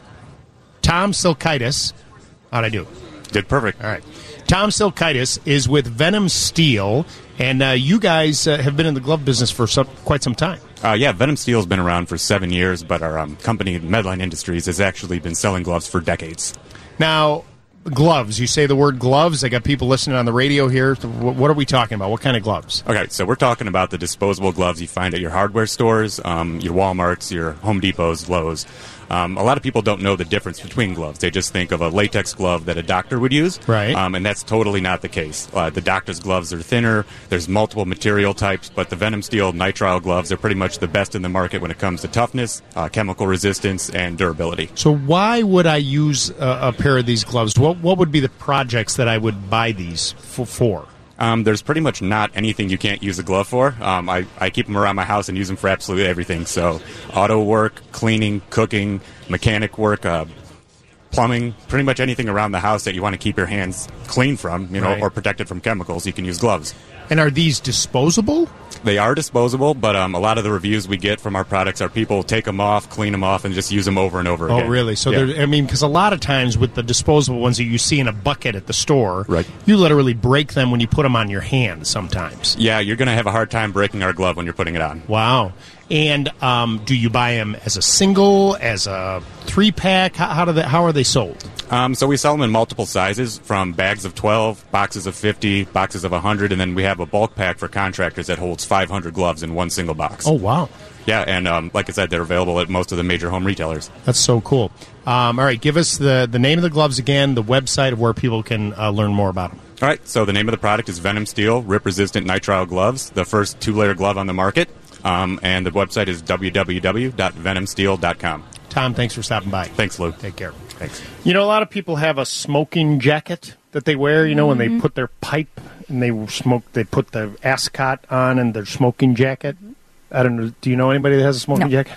Tom Silkitis. How'd I do? Did perfect. All right. Tom Silkitis is with Venom Steel, and uh, you guys uh, have been in the glove business for some, quite some time. Uh, yeah, Venom Steel's been around for seven years, but our um, company, Medline Industries, has actually been selling gloves for decades. Now, gloves. You say the word gloves. I got people listening on the radio here. What are we talking about? What kind of gloves? Okay, so we're talking about the disposable gloves you find at your hardware stores, um, your Walmarts, your Home Depots, Lowe's. Um, a lot of people don't know the difference between gloves. They just think of a latex glove that a doctor would use, right? Um, and that's totally not the case. Uh, the doctor's gloves are thinner. There's multiple material types, but the Venom Steel nitrile gloves are pretty much the best in the market when it comes to toughness, uh, chemical resistance, and durability. So why would I use a, a pair of these gloves? What what would be the projects that I would buy these for? for? Um, there's pretty much not anything you can't use a glove for. Um, I, I keep them around my house and use them for absolutely everything. So auto work, cleaning, cooking, mechanic work, uh, plumbing, pretty much anything around the house that you want to keep your hands clean from, you know, Right. or protected from chemicals, you can use gloves. And are these disposable? They are disposable, but um, a lot of the reviews we get from our products are people take them off, clean them off, and just use them over and over Oh, again. really? So, Yeah. there, I mean, because a lot of times with the disposable ones that you see in a bucket at the store, Right. you literally break them when you put them on your hand sometimes. Yeah, you're going to have a hard time breaking our glove when you're putting it on. Wow. And um, do you buy them as a single, as a three-pack? How, how, do they, how are they sold? Um, so we sell them in multiple sizes, from bags of twelve, boxes of fifty, boxes of one hundred, and then we have a bulk pack for contractors that holds five hundred gloves in one single box. Oh, wow. Yeah, and um, like I said, they're available at most of the major home retailers. That's so cool. Um, all right, give us the, the name of the gloves again, the website of where people can uh, learn more about them. All right, so the name of the product is Venom Steel Rip-Resistant Nitrile Gloves, the first two-layer glove on the market, um, and the website is w w w dot venom steel dot com. Tom, thanks for stopping by. Thanks, Lou. Take care. Thanks. You know, a lot of people have a smoking jacket that they wear, you know, when they Mhm. put their pipe and they smoke, they put the ascot on and their smoking jacket. I don't know. Do you know anybody that has a smoking No. jacket?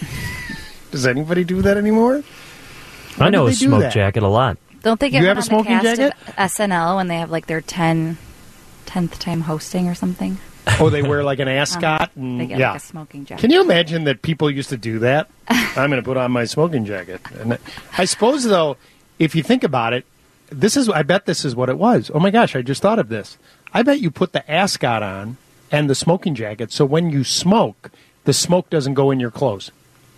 Does anybody do that anymore? I When know did a they do smoke that? jacket a lot. Don't they get You one have a on smoking the cast jacket? of S N L when they have like their ten, tenth time hosting or something? Oh, they wear like an ascot? Uh-huh. And, They get yeah. like a smoking jacket. Can you imagine that people used to do that? I'm going to put on my smoking jacket. And I suppose, though, if you think about it, this is. I bet this is what it was. Oh, my gosh, I just thought of this. I bet you put the ascot on and the smoking jacket, so when you smoke, the smoke doesn't go in your clothes.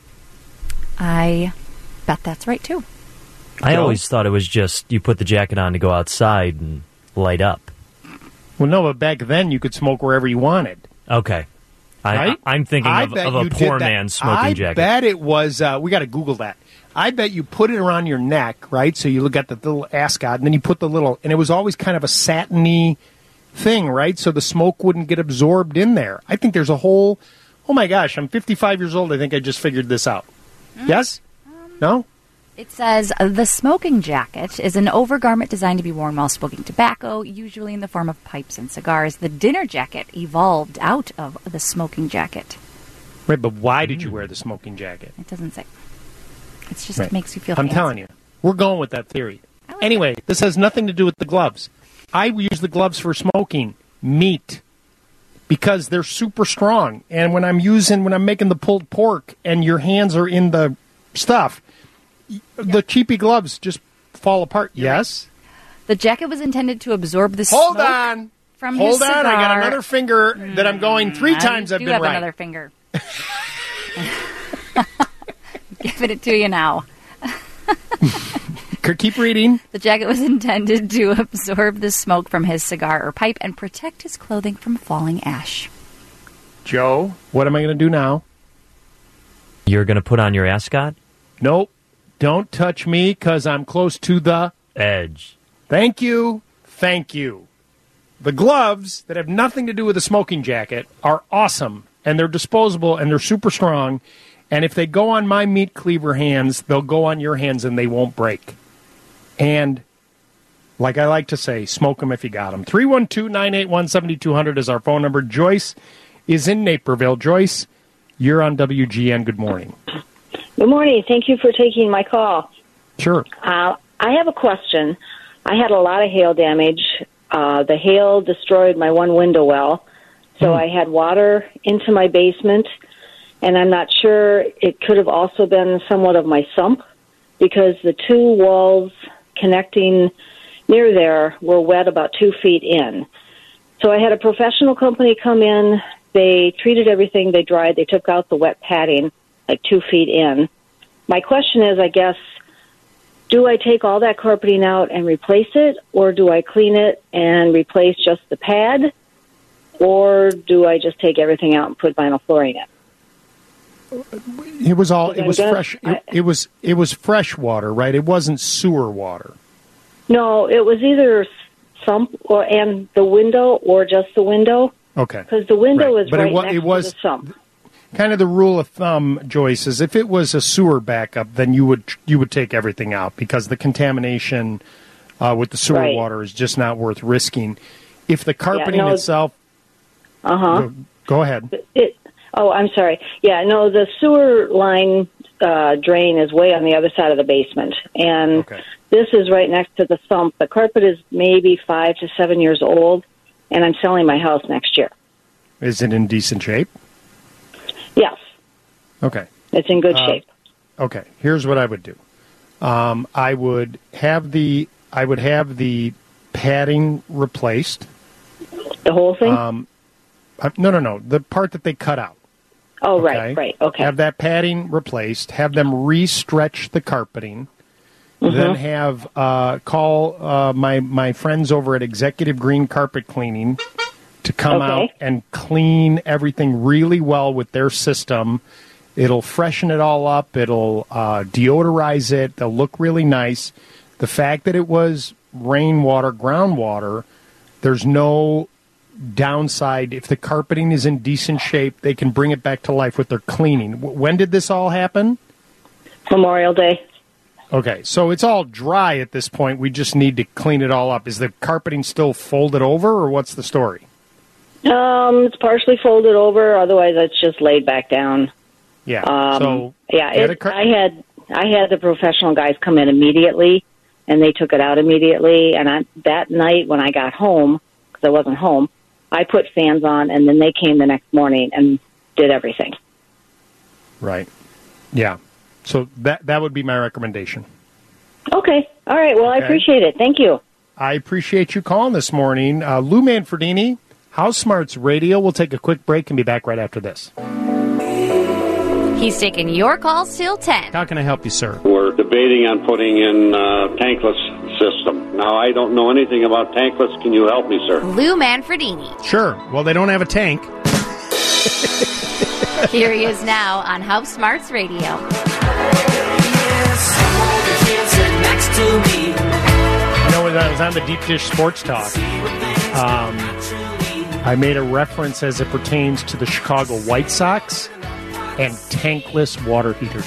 I bet that's right too. I Go. always thought it was just you put the jacket on to go outside and light up. Well, no, but back then you could smoke wherever you wanted. Okay. I, Right? I, am thinking I of, bet of a you did poor that. man's smoking I jacket. bet it was. Uh, we got to Google that. I bet you put it around your neck, right? So you look at the little ascot, and then you put the little, and it was always kind of a satiny thing, right? So the smoke wouldn't get absorbed in there. I think there's a whole. Oh my gosh, I'm fifty-five years old. I think I just figured this out. Yes? No? It says uh, the smoking jacket is an overgarment designed to be worn while smoking tobacco, usually in the form of pipes and cigars. The dinner jacket evolved out of the smoking jacket. Right, but why did you wear the smoking jacket? It doesn't say. It just Right. makes you feel I'm fancy. telling you. We're going with that theory. Anyway, this has nothing to do with the gloves. I use the gloves for smoking meat because they're super strong. And when I'm using, when I'm making the pulled pork and your hands are in the stuff, y the cheapy gloves just fall apart. Yes? The jacket was intended to absorb the Hold smoke on. from Hold his on. cigar. I got another finger that I'm going three I times I've do been have right. another finger. Giving it to you now. Keep reading. The jacket was intended to absorb the smoke from his cigar or pipe and protect his clothing from falling ash. Joe, what am I going to do now? You're going to put on your ascot? Nope. Don't touch me because I'm close to the Edge. Thank you. Thank you. The gloves that have nothing to do with a smoking jacket are awesome, and they're disposable, and they're super strong. And if they go on my meat cleaver hands, they'll go on your hands, and they won't break. And like I like to say, smoke them if you got them. three one two, nine eight one, seven two zero zero is our phone number. Joyce is in Naperville. Joyce, you're on W G N. Good morning. Good morning. Thank you for taking my call. Sure. Uh, I have a question. I had a lot of hail damage. Uh, the hail destroyed my one window well, so Hmm. I had water into my basement, and I'm not sure, it could have also been somewhat of my sump, because the two walls connecting near there were wet about two feet in. So I had a professional company come in. They treated everything. They dried. They took out the wet padding, like two feet in. My question is, I guess, do I take all that carpeting out and replace it, or do I clean it and replace just the pad, or do I just take everything out and put vinyl flooring in? It was all. It Because was I'm gonna- fresh. It, it was. It was fresh water, right? It wasn't sewer water. No, it was either sump or and the window, or just the window, Okay. because the window Right. is But right it, wa- next it was to the sump. kind of the rule of thumb, Joyce, is if it was a sewer backup, then you would you would take everything out, because the contamination uh, with the sewer Right. water is just not worth risking. If the carpeting no, itself, Uh huh. go, go ahead. It. Oh, I'm sorry. Yeah, no, the sewer line uh, drain is way on the other side of the basement, and this is right next to the sump. The carpet is maybe five to seven years old, and I'm selling my house next year. Is it in decent shape? Yes, Okay. it's in good Uh, shape. Okay. Here's what I would do. Um, I would have the I would have the padding replaced. The whole thing? Um, uh, no, no, no. The part that they cut out. Oh, Okay? right, right. Okay. Have that padding replaced. Have them re-stretch the carpeting. Mhm. Then have uh, call uh, my my friends over at Executive Green Carpet Cleaning to come Okay. out and clean everything really well with their system. It'll freshen it all up. It'll uh, deodorize it. They'll look really nice. The fact that it was rainwater, groundwater, there's no downside. If the carpeting is in decent shape, they can bring it back to life with their cleaning. W- When did this all happen? Memorial Day. Okay, so it's all dry at this point. We just need to clean it all up. Is the carpeting still folded over, or what's the story? Um, it's partially folded over. Otherwise, it's just laid back down. Yeah. Um, so yeah, get it, a car- I had I had the professional guys come in immediately, and they took it out immediately. And I, that night when I got home, because I wasn't home, I put fans on, and then they came the next morning and did everything. Right. Yeah. So that that would be my recommendation. Okay. All right. Well, I Okay. appreciate it. Thank you. I appreciate you calling this morning. Uh, Lou Manfredini, House Smarts Radio. We'll take a quick break and be back right after this. He's taking your calls till ten. How can I help you, sir? We're debating on putting in uh, tankless system. Now, I don't know anything about tankless. Can you help me, sir? Lou Manfredini. Sure. Well, they don't have a tank. Here he is now on House Smarts Radio. You know, when I was on the Deep Dish Sports Talk, um, I made a reference as it pertains to the Chicago White Sox and tankless water heaters.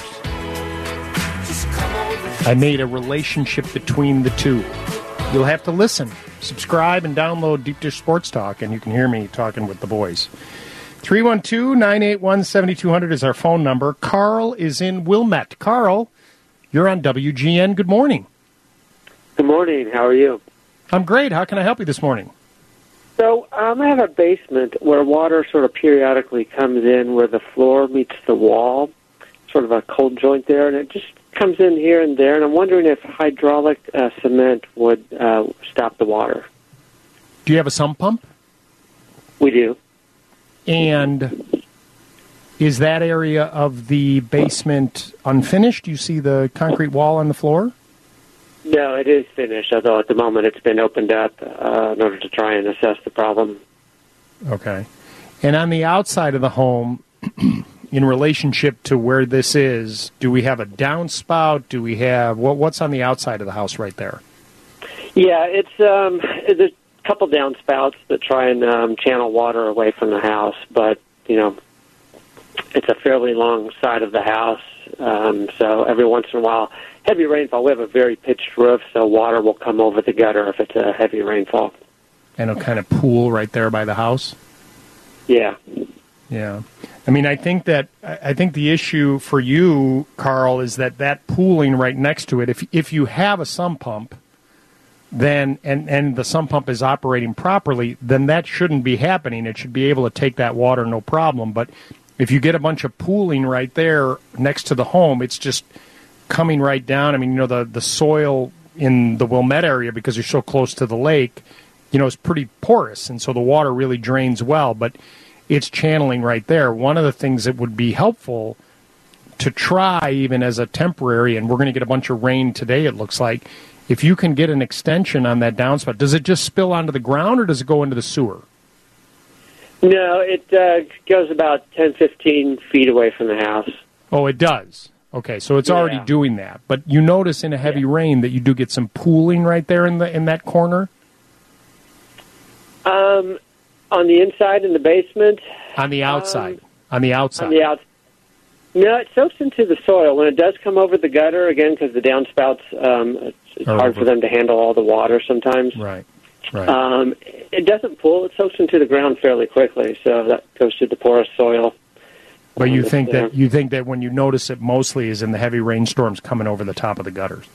I made a relationship between the two. You'll have to listen, subscribe, and download Deep Dish Sports Talk, and you can hear me talking with the boys. three one two, nine eight one, seven two zero zero is our phone number. Carl is in Wilmette. Carl, you're on W G N. Good morning. Good morning. How are you? I'm great. How can I help you this morning? So um, I have a basement where water sort of periodically comes in where the floor meets the wall, sort of a cold joint there, and it just comes in here and there. And I'm wondering if hydraulic uh, cement would uh, stop the water. Do you have a sump pump? We do. And is that area of the basement unfinished? Do you see the concrete wall on the floor? No, it is finished, although at the moment it's been opened up uh, in order to try and assess the problem. Okay. And on the outside of the home, in relationship to where this is, do we have a downspout? Do we have what? What's on the outside of the house right there? Yeah, it's um, there's a couple downspouts that try and um, channel water away from the house, but you know, it's a fairly long side of the house, um, so every once in a while, heavy rainfall. We have a very pitched roof, so water will come over the gutter if it's a heavy rainfall. And it'll kind of pool right there by the house. Yeah. Yeah. I mean, I think that I think the issue for you, Carl, is that that pooling right next to it. If if you have a sump pump, then and and the sump pump is operating properly, then that shouldn't be happening. It should be able to take that water, no problem. But if you get a bunch of pooling right there next to the home, it's just coming right down. I mean, you know, the the soil in the Wilmette area, because you're so close to the lake, you know, is pretty porous, and so the water really drains well. But it's channeling right there. One of the things that would be helpful to try, even as a temporary, and we're going to get a bunch of rain today, it looks like, if you can get an extension on that downspout. Does it just spill onto the ground, or does it go into the sewer? No, it uh, goes about ten, fifteen feet away from the house. Oh, it does. Okay, so it's Yeah. already doing that. But you notice in a heavy rain that you do get some pooling right there in the in that corner? Um, on the inside in the basement. On the outside. on the outside. On the outside. No, it soaks into the soil. When it does come over the gutter, again, because the downspouts, um, it's, it's Oh, hard for them to handle all the water sometimes. Right, right. Um, it doesn't pool. It soaks into the ground fairly quickly, so that goes through the porous soil. But you Um, think it's, uh, that you think that when you notice it mostly is in the heavy rainstorms coming over the top of the gutters.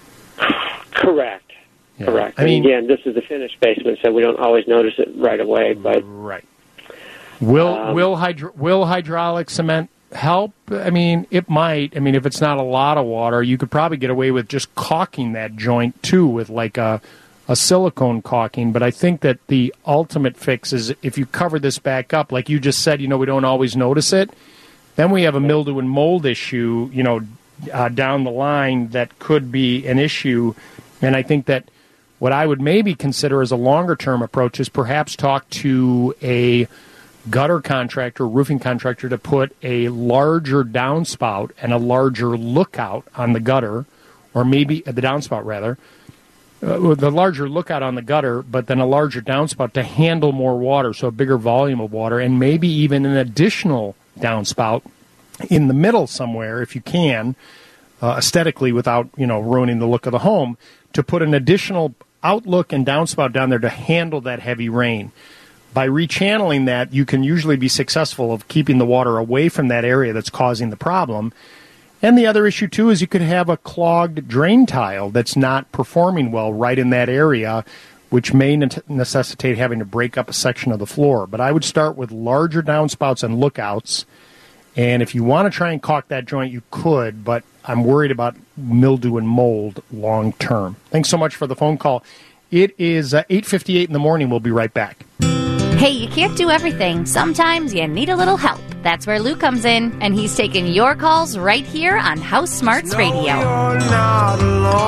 Correct. Yeah. Correct. I I mean- mean, again, this is the finished basement, so we don't always notice it right away. But right. Will Um, will hydro, will hydraulic cement help? I mean, it might. I mean, if it's not a lot of water, you could probably get away with just caulking that joint too with like a a silicone caulking. But I think that the ultimate fix is if you cover this back up, like you just said. You know, we don't always notice it. Then we have a mildew and mold issue. You know, uh, down the line that could be an issue. And I think that what I would maybe consider as a longer-term approach is perhaps talk to a gutter contractor, roofing contractor, to put a larger downspout and a larger lookout on the gutter, or maybe uh, the downspout, rather, uh, with the larger lookout on the gutter, but then a larger downspout to handle more water, so a bigger volume of water, and maybe even an additional downspout in the middle somewhere, if you can, uh, aesthetically, without, you know, ruining the look of the home, to put an additional outlook and downspout down there to handle that heavy rain. By rechanneling that, you can usually be successful of keeping the water away from that area that's causing the problem. And the other issue, too, is you could have a clogged drain tile that's not performing well right in that area, which may ne- necessitate having to break up a section of the floor. But I would start with larger downspouts and lookouts. And if you want to try and caulk that joint, you could, but I'm worried about mildew and mold long term. Thanks so much for the phone call. It is uh, eight fifty-eight in the morning. We'll be right back. Hey, you can't do everything. Sometimes you need a little help. That's where Lou comes in, and he's taking your calls right here on House Smarts Radio. You're not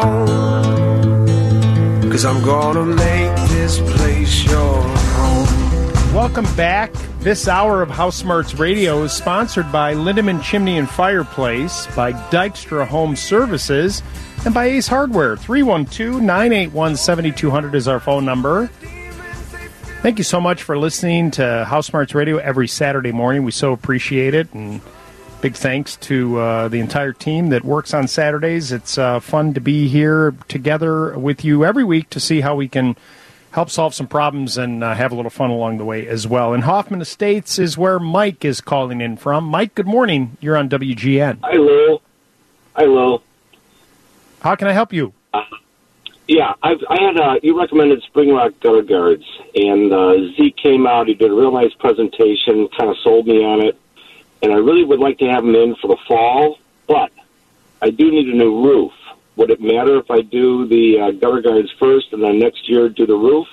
alone, 'cause I'm gonna make this place your home. Welcome back. This hour of House Smarts Radio is sponsored by Lindemann Chimney and Fireplace, by Dykstra Home Services, and by Ace Hardware. three one two, nine eight one, seven two zero zero is our phone number. Thank you so much for listening to House Smarts Radio every Saturday morning. We so appreciate it, and big thanks to uh, the entire team that works on Saturdays. It's uh, fun to be here together with you every week to see how we can help solve some problems and uh, have a little fun along the way as well. And Hoffman Estates is where Mike is calling in from. Mike, good morning. You're on W G N. Hi, Lou. Hi, Lou. How can I help you? Uh, yeah, I've, I had uh, you recommended Spring Rock gutter guards, and uh, Zeke came out. He did a real nice presentation, kind of sold me on it, and I really would like to have him in for the fall, but I do need a new roof. Would it matter if I do the uh, gutter guards first and then next year do the roof?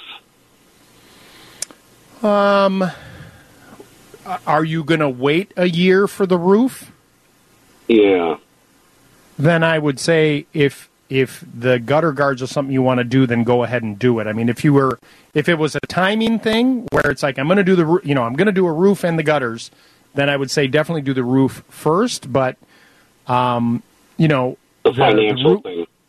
Um, are you going to wait a year for the roof? Yeah. Then I would say if if the gutter guards are something you want to do, then go ahead and do it. I mean, if you were if it was a timing thing where it's like I'm going to do the roo- you know I'm going to do a roof and the gutters, then I would say definitely do the roof first. But um, you know, the, the financial the roo- thing.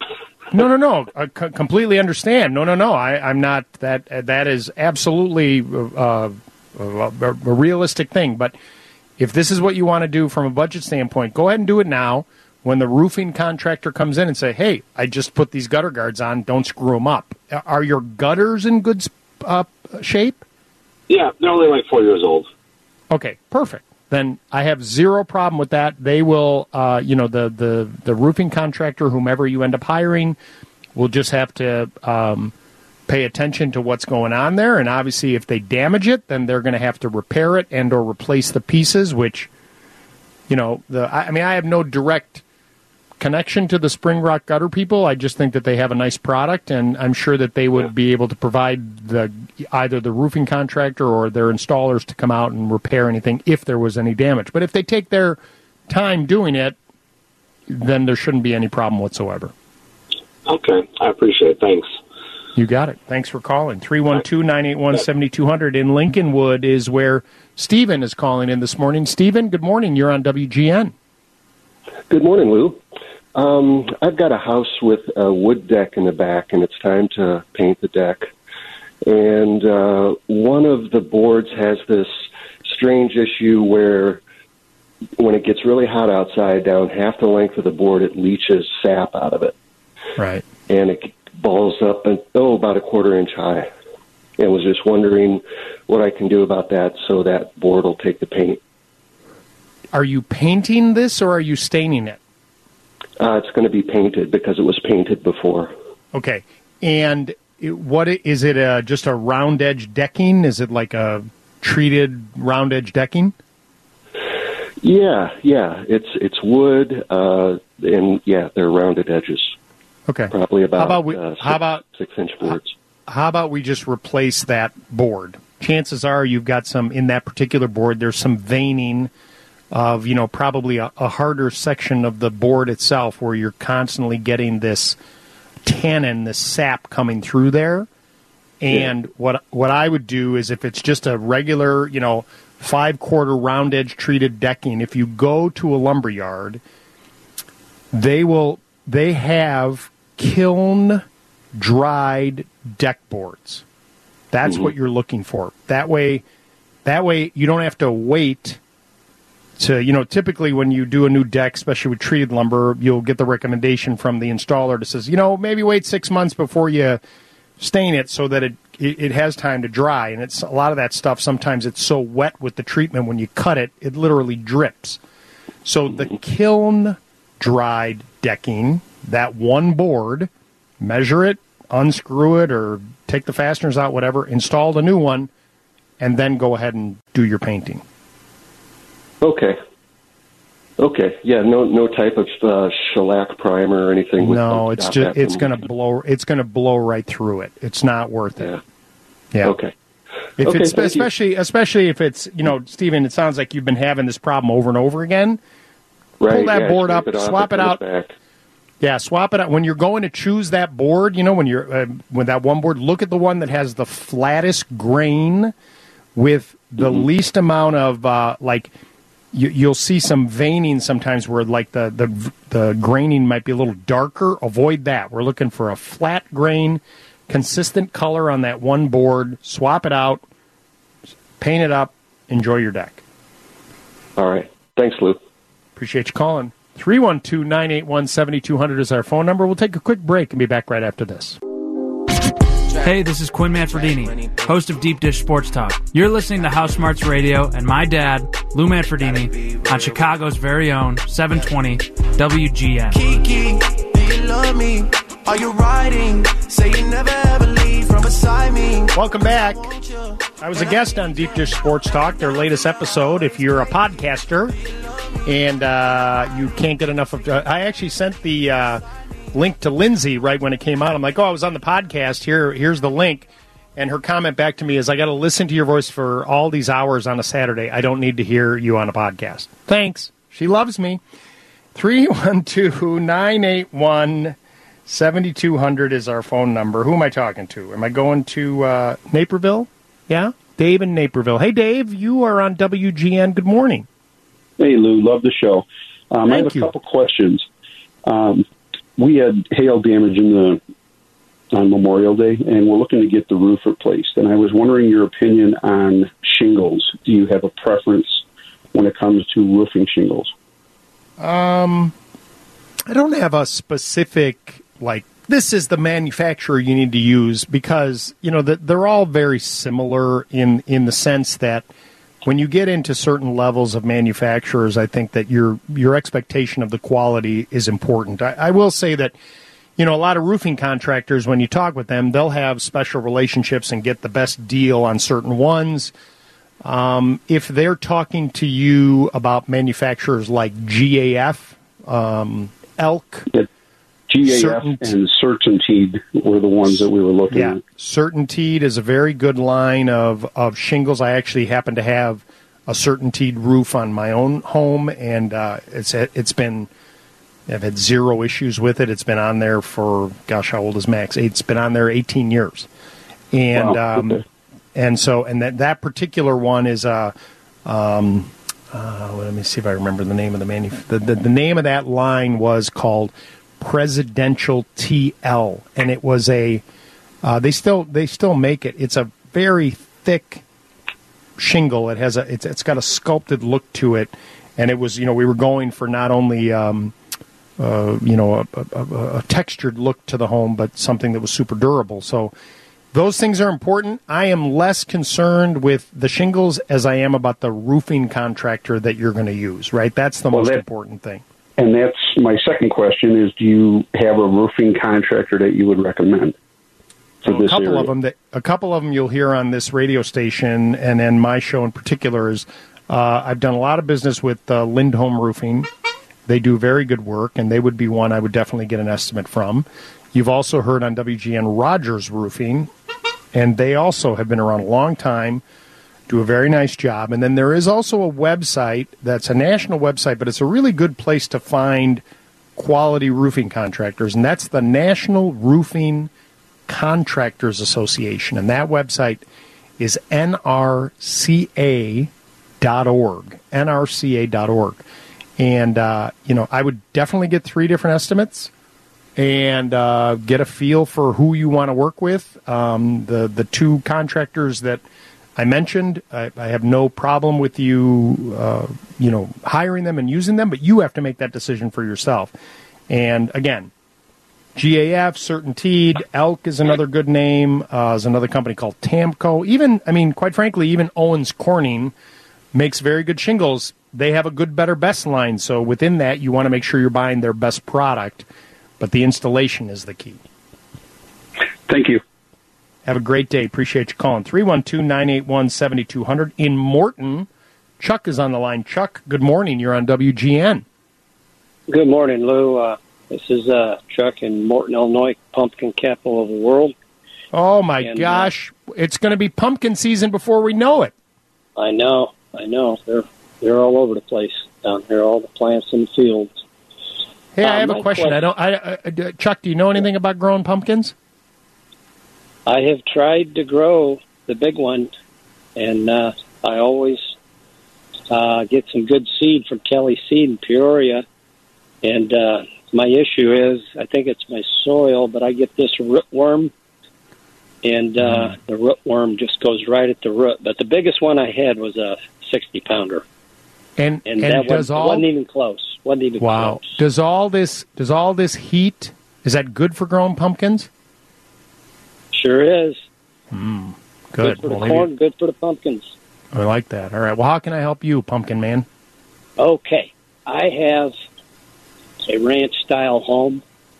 No, no, no. I c- completely understand. No, no, no. I, I'm not. That that is absolutely uh, a, a realistic thing. But if this is what you want to do from a budget standpoint, go ahead and do it now. When the roofing contractor comes in and say, "Hey, I just put these gutter guards on. Don't screw them up." Are your gutters in good uh, shape? Yeah, they're only like four years old. Okay, perfect. Then I have zero problem with that. They will, uh, you know, the, the, the roofing contractor, whomever you end up hiring, will just have to um, pay attention to what's going on there. And obviously, if they damage it, then they're going to have to repair it and or replace the pieces, which, you know, the I, I mean, I have no direct connection to the Spring Rock gutter people. I just think that they have a nice product, and I'm sure that they would be able to provide the either the roofing contractor or their installers to come out and repair anything if there was any damage. But if they take their time doing it, then there shouldn't be any problem whatsoever. Okay, I appreciate it. Thanks. You got it. Thanks for calling. three one two, nine eight one, seven two zero zero in Lincolnwood is where Stephen is calling in this morning. Stephen, good morning. You're on W G N. Good morning, Lou. Um, I've got a house with a wood deck in the back, and it's time to paint the deck. And uh, one of the boards has this strange issue where when it gets really hot outside, down half the length of the board, it leaches sap out of it. Right. And it balls up, and, oh, about a quarter inch high. And was just wondering what I can do about that so that board will take the paint. Are you painting this or are you staining it? Uh, it's going to be painted because it was painted before. Okay. And it, what i- is it? Uh, just a round edge decking? Is it like a treated round edge decking? Yeah, yeah. It's it's wood, uh, and yeah, they're rounded edges. Okay. Probably about, How about we- uh, six, how about- six inch boards. How about we just replace that board? Chances are you've got some in that particular board. There's some veining of, you know, probably a, a harder section of the board itself where you're constantly getting this tannin, this sap coming through there. And yeah. what what I would do is if it's just a regular, you know, five-quarter round edge treated decking, if you go to a lumber yard, they will they have kiln dried deck boards. That's Mhm. what you're looking for. That way that way you don't have to wait to, you know, typically when you do a new deck, especially with treated lumber, you'll get the recommendation from the installer that says, you know, maybe wait six months before you stain it so that it, it, it has time to dry. And it's a lot of that stuff, sometimes it's so wet with the treatment when you cut it, it literally drips. So the kiln dried decking, that one board, measure it, unscrew it, or take the fasteners out, whatever, install the new one, and then go ahead and do your painting. Okay. Okay. Yeah. No. No type of uh, shellac primer or anything. With No, the- it's that just it's from- going to blow. It's going to blow right through it. It's not worth it. Yeah. Okay. If Okay, it's thank you. especially especially if it's, you know, Stephen, it sounds like you've been having this problem over and over again. Right. Pull that yeah, board scrape up, it off, swap it comes out. Back. Yeah, swap it out when you're going to choose that board. You know, when you're uh, with that one board, look at the one that has the flattest grain with the Mm-hmm. least amount of uh, like. You, you'll see some veining sometimes where like the, the the graining might be a little darker. Avoid that. We're looking for a flat grain, consistent color on that one board. Swap it out, paint it up, enjoy your deck. All right. Thanks, Lou. Appreciate you calling. three one two, nine eight one, seven two zero zero is our phone number. We'll take a quick break and be back right after this. Hey, this is Quinn Manfredini, host of Deep Dish Sports Talk. You're listening to House Smarts Radio and my dad, Lou Manfredini, on Chicago's very own seven twenty W G N. Kiki, do you love me? Are you riding? Say you never ever leave from beside me. Welcome back. I was a guest on Deep Dish Sports Talk, their latest episode. If you're a podcaster and uh, you can't get enough of... Uh, I actually sent the... Uh, link to Lindsay right when it came out. I'm like, oh, I was on the podcast. Here, here's the link. And her comment back to me is, I got to listen to your voice for all these hours on a Saturday. I don't need to hear you on a podcast. Thanks. She loves me. three one two, nine eight one, seven two zero zero is our phone number. Who am I talking to? Am I going to uh, Naperville? Yeah? Dave in Naperville. Hey, Dave, you are on W G N. Good morning. Hey, Lou. Love the show. Um, I have Thank a you. couple questions. Um, we had hail damage in the on Memorial Day, and we're looking to get the roof replaced. And I was wondering your opinion on shingles. Do you have a preference when it comes to roofing shingles? Um, I don't have a specific, like, this is the manufacturer you need to use, because, you know, the, they're all very similar in, in the sense that when you get into certain levels of manufacturers, I think that your your expectation of the quality is important. I, I will say that, you know, a lot of roofing contractors, when you talk with them, they'll have special relationships and get the best deal on certain ones. Um, if they're talking to you about manufacturers like G A F, um, Elk, G A F Certain- and Certainteed were the ones that we were looking yeah, at. Certainteed is a very good line of, of shingles. I actually happen to have a Certainteed roof on my own home, and uh, it's it's been I've had zero issues with it. It's been on there for, gosh, how old is Max? It's been on there eighteen years, and Wow, um, okay. and so and that that particular one is a. Um, uh, let me see if I remember the name of the manu- the, the the name of that line was called Presidential T L, and it was a uh, they still they still make it. It's a very thick shingle. It has a it's it's got a sculpted look to it, and it was, you know, we were going for not only um, uh, you know a, a, a textured look to the home, but something that was super durable. So those things are important. I am less concerned with the shingles as I am about the roofing contractor that you're going to use. Right, that's the Well, most that- important thing. And that's my second question: is do you have a roofing contractor that you would recommend for So a this couple area? of them that a couple of them you'll hear on this radio station, and then my show in particular is uh, I've done a lot of business with uh, Lindholm Roofing. They do very good work, and they would be one I would definitely get an estimate from. You've also heard on W G N Rogers Roofing, and they also have been around a long time, do a very nice job. And then there is also a website that's a national website, but it's a really good place to find quality roofing contractors, and that's the National Roofing Contractors Association, and that website is N R C A dot org, N R C A dot org. And, uh, you know, I would definitely get three different estimates and uh, get a feel for who you want to work with. Um, the, the two contractors that I mentioned, I, I have no problem with you, uh, you know, hiring them and using them, but you have to make that decision for yourself. And again, G A F, Certainteed, Elk is another good name. Uh, there's another company called Tamco. Even, I mean, quite frankly, even Owens Corning makes very good shingles. They have a good, better, best line. So within that, you want to make sure you're buying their best product, but the installation is the key. Thank you. Have a great day. Appreciate you calling. three one two, nine eight one, seven two zero zero. In Morton, Chuck is on the line. Chuck, good morning. You're on W G N. Good morning, Lou. Uh, this is uh, Chuck in Morton, Illinois, pumpkin capital of the world. Oh, my And, uh, gosh. It's going to be pumpkin season before we know it. I know, I know. They're they're all over the place down here. All the plants in the fields. Hey, I Uh, have my a question. I don't. I, I, Chuck, do you know anything about growing pumpkins? I have tried to grow the big one, and uh, I always uh, get some good seed from Kelly Seed in Peoria. And uh, my issue is, I think it's my soil, but I get this rootworm, and uh, the rootworm just goes right at the root. But the biggest one I had was a sixty pounder, And and, and that does wasn't, all wasn't even close. wasn't even wow close. does all this does all this heat, is that good for growing pumpkins? Sure is. Mm, Good good. for the Well, maybe- corn, good for the pumpkins. I like that. All right. Well, how can I help you, Pumpkin Man? Okay. I have a ranch-style home.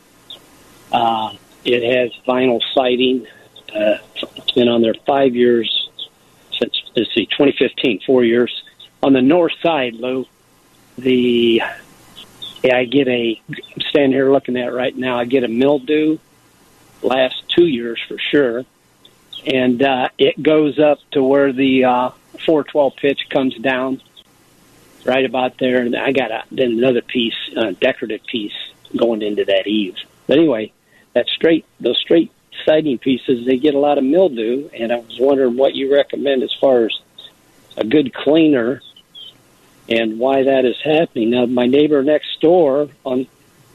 Uh, it has vinyl siding. Uh, it's been on there five years, since, let's see, twenty fifteen, four years. On the north side, Lou, the, yeah, I get a, I'm standing here looking at it right now, I get a mildew last two years for sure. And uh, it goes up to where the uh, four twelve pitch comes down, right about there. And I got a, then another piece, a decorative piece, going into that eave. But anyway, that straight, those straight siding pieces, they get a lot of mildew. And I was wondering what you recommend as far as a good cleaner and why that is happening. Now, my neighbor next door, on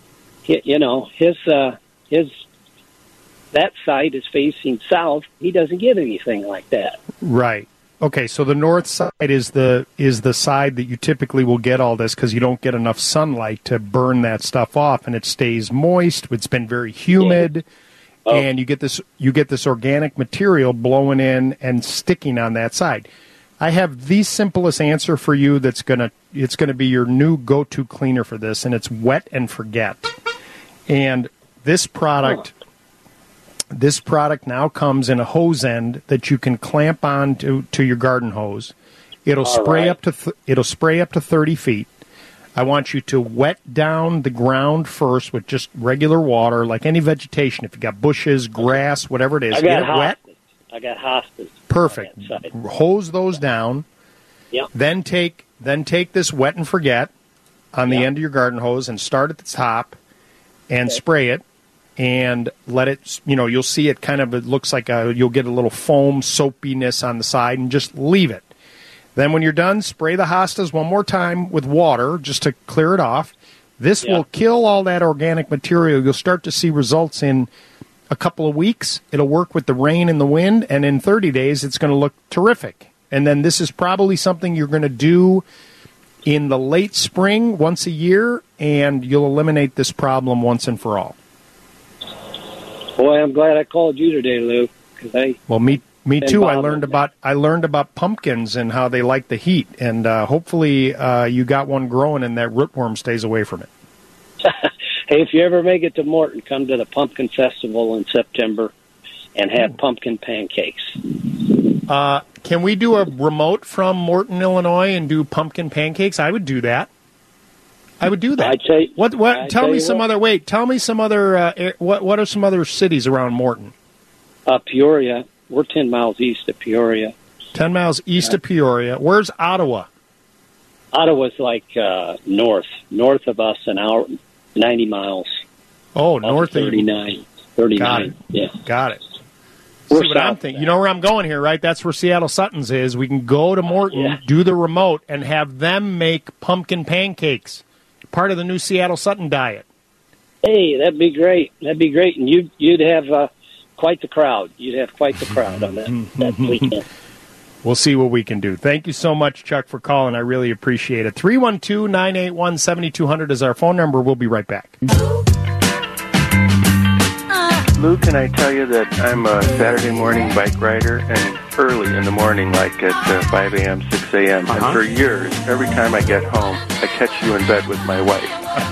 y- you know, his uh, his that side is facing south. He doesn't get anything like that. Right. Okay, so the north side is the is the side that you typically will get all this because you don't get enough sunlight to burn that stuff off, and it stays moist. It's been very humid, yeah. oh. and you get this you get this organic material blowing in and sticking on that side. I have the simplest answer for you. That's gonna it's gonna be your new go-to cleaner for this, and it's Wet and Forget. And this product. Oh. This product now comes in a hose end that you can clamp on to, to your garden hose. It'll All spray right. up to th- it'll spray up to thirty feet. I want you to wet down the ground first with just regular water, like any vegetation. If you got bushes, grass, whatever it is, I got get it hostas. wet. I got hostas. Perfect. Hose those down. Yep. Then take then take this Wet and Forget on the yep. end of your garden hose and start at the top and okay. spray it. And let it, you know, you'll see it kind of, it looks like a, you'll get a little foam soapiness on the side, and just leave it. Then when you're done, spray the hostas one more time with water just to clear it off. This yeah. will kill all that organic material. You'll start to see results in a couple of weeks. It'll work with the rain and the wind, and in thirty days, it's going to look terrific. And then this is probably something you're going to do in the late spring once a year, and you'll eliminate this problem once and for all. Boy, I'm glad I called you today, Lou. Cause I well, me, me too. I learned about I learned about pumpkins and how they like the heat, and uh, hopefully uh, you got one growing and that rootworm stays away from it. Hey, if you ever make it to Morton, come to the Pumpkin Festival in September and have pumpkin pancakes. Uh, can we do a remote from Morton, Illinois, and do pumpkin pancakes? I would do that. I would do that. I'd say, what? What? I'd tell me you some what. other. Wait. Tell me some other. Uh, air, what? What are some other cities around Morton? Uh, Peoria. We're ten miles east of Peoria. Ten miles east uh, of Peoria. Where's Ottawa? Ottawa's like uh, north, north of us, an hour, ninety miles. Oh, north of thirty-nine. Thirty-nine. Got it. Yeah. Got it. We're See what I'm thinking. You know where I'm going here, right? That's where Seattle Sutton's is. We can go to Morton, yeah. do the remote, and have them make pumpkin pancakes. Part of the new Seattle Sutton diet. Hey, that'd be great. That'd be great, and you'd you'd have uh, quite the crowd. You'd have quite the crowd on that that weekend. We'll see what we can do. Thank you so much, Chuck, for calling. I really appreciate it. three one two, nine eight one, seven two zero zero is our phone number. We'll be right back. Lou, can I tell you that I'm a Saturday morning bike rider, and early in the morning, like at uh, five a.m., six a.m., uh-huh. and for years, every time I get home, I catch you in bed with my wife.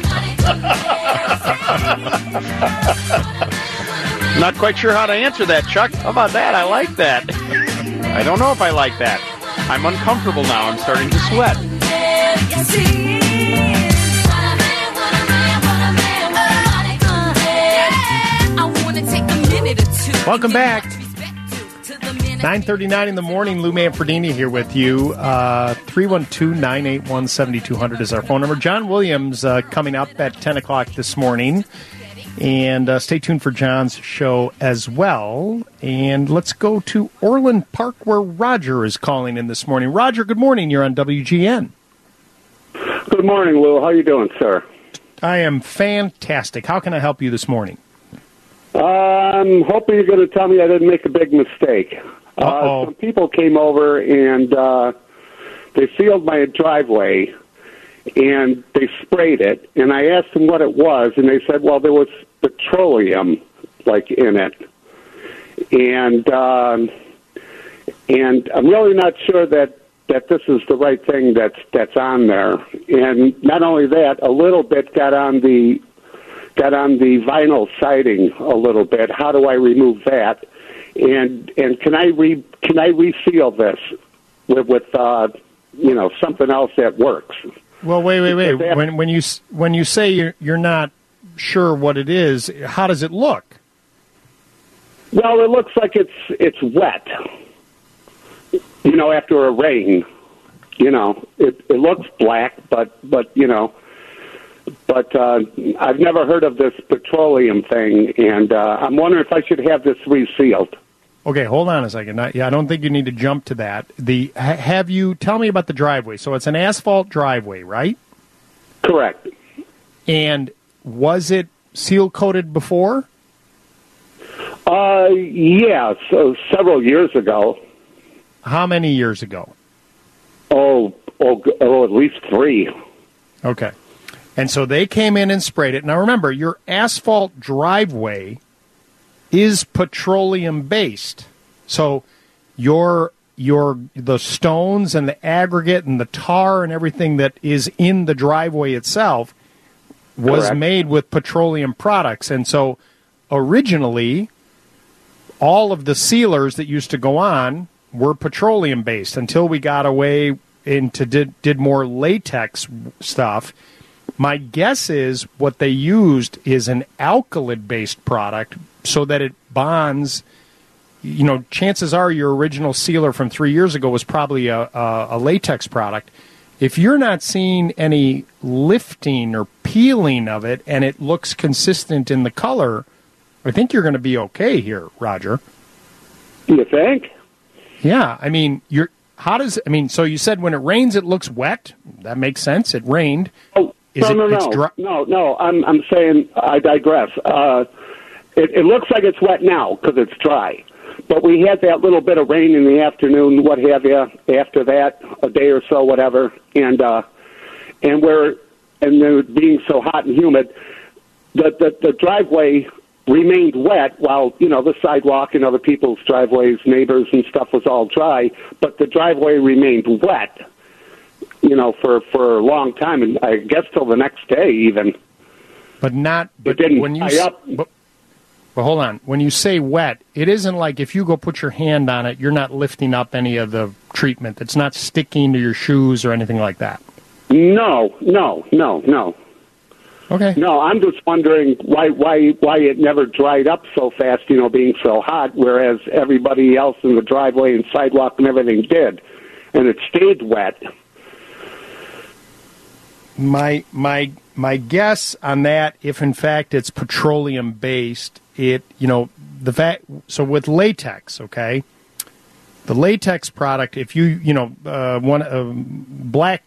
Not quite sure how to answer that, Chuck. How about that? I like that. I don't know if I like that. I'm uncomfortable now. I'm starting to sweat. Welcome back. nine thirty-nine in the morning. Lou Manfredini here with you. Uh, three one two, nine eight one, seven two zero zero is our phone number. John Williams uh, coming up at ten o'clock this morning. And uh, stay tuned for John's show as well. And let's go to Orland Park, where Roger is calling in this morning. Roger, good morning. You're on W G N. Good morning, Lou. How you doing, sir? I am fantastic. How can I help you this morning? Uh, I'm hoping you're going to tell me I didn't make a big mistake. Uh, some people came over and uh, they sealed my driveway and they sprayed it. And I asked them what it was, and they said, well, there was petroleum, like, in it. And um, and I'm really not sure that, that this is the right thing that's that's on there. And not only that, a little bit got on the got on the vinyl siding a little bit. How do I remove that? And and can I re can I reseal this with with uh, you know, something else that works? Well, wait, wait, wait. When when you when you say you're you're not sure what it is, how does it look? Well, it looks like it's it's wet. You know, after a rain. You know, it it looks black, but but you know. But uh, I've never heard of this petroleum thing, and uh, I'm wondering if I should have this resealed. Okay, hold on a second. I, yeah, I don't think you need to jump to that. The ha, have you tell me about the driveway? So it's an asphalt driveway, right? Correct. And was it seal coated before? Uh, yeah, so several years ago. How many years ago? Oh, oh, oh, at least three. Okay. And so they came in and sprayed it. Now remember, your asphalt driveway is petroleum based. So your your the stones and the aggregate and the tar and everything that is in the driveway itself was Correct. made with petroleum products. And so originally all of the sealers that used to go on were petroleum based until we got away into did, did more latex stuff. My guess is what they used is an alkylate-based product so that it bonds. You know, chances are your original sealer from three years ago was probably a, a, a latex product. If you're not seeing any lifting or peeling of it and it looks consistent in the color, I think you're going to be okay here, Roger. You think? Yeah, I mean, you're. How does I mean? So you said when it rains, it looks wet. That makes sense. It rained. Oh, Is no, it, no, it's no, dry- no, no. I'm, I'm saying I digress. Uh, it, it looks like it's wet now because it's dry, but we had that little bit of rain in the afternoon, what have you. After that, a day or so, whatever, and uh, and where and then being so hot and humid, the the, the driveway remained wet while, you know, the sidewalk and other people's driveways, neighbors and stuff was all dry, but the driveway remained wet, you know, for, for a long time, and I guess till the next day even. But not, but it didn't when you tie s- up. But, but hold on. When you say wet, it isn't like if you go put your hand on it, you're not lifting up any of the treatment. It's not sticking to your shoes or anything like that. No, no, no, no. Okay. No, I'm just wondering why why why it never dried up so fast, you know, being so hot, whereas everybody else in the driveway and sidewalk and everything did, and it stayed wet. My my my guess on that, if in fact it's petroleum based, it you know the fact. So with latex, okay, the latex product, if you you know uh, one uh, black.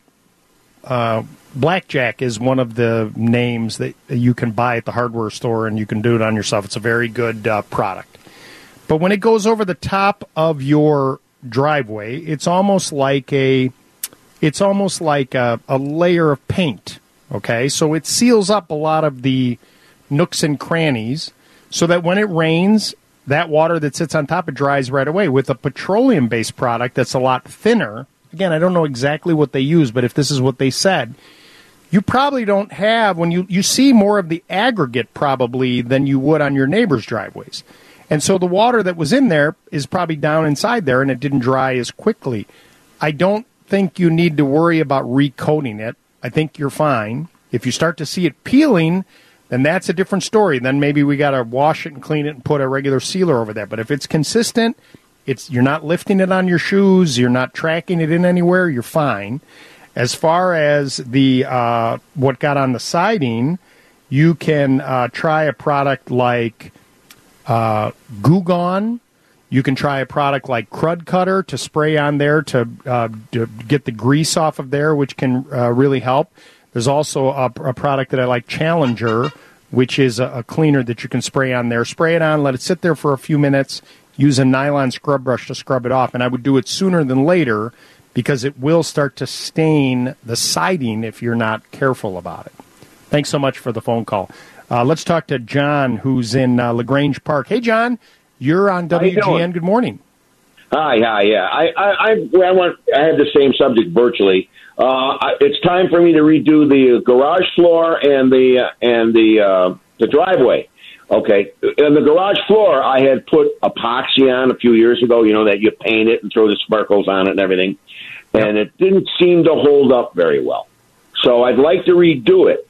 Uh, Blackjack is one of the names that you can buy at the hardware store, and you can do it on yourself. It's a very good uh, product. But when it goes over the top of your driveway, it's almost like a, it's almost like a, a layer of paint. Okay, so it seals up a lot of the nooks and crannies, so that when it rains, that water that sits on top it dries right away. With a petroleum-based product that's a lot thinner. Again, I don't know exactly what they use, but if this is what they said, you probably don't have, when you, you see more of the aggregate probably than you would on your neighbor's driveways. And so the water that was in there is probably down inside there, and it didn't dry as quickly. I don't think you need to worry about recoating it. I think you're fine. If you start to see it peeling, then that's a different story. Then maybe we got to wash it and clean it and put a regular sealer over there. But if it's consistent, it's you're not lifting it on your shoes, you're not tracking it in anywhere, you're fine. As far as the uh, what got on the siding, you can uh, try a product like uh, Goo Gone. You can try a product like Crud Cutter to spray on there to, uh, to get the grease off of there, which can uh, really help. There's also a, a product that I like, Challenger, which is a, a cleaner that you can spray on there. Spray it on, let it sit there for a few minutes. Use a nylon scrub brush to scrub it off. And I would do it sooner than later because it will start to stain the siding if you're not careful about it. Thanks so much for the phone call. Uh, let's talk to John, who's in uh, LaGrange Park. Hey, John, you're on W G N. Good morning. Hi, hi, yeah. I, I, I, I, want, I have the same subject virtually. Uh, I, it's time for me to redo the garage floor and the uh, and the uh, the driveway. Okay, and the garage floor, I had put epoxy on a few years ago, you know, that you paint it and throw the sparkles on it and everything, and it didn't seem to hold up very well. So I'd like to redo it.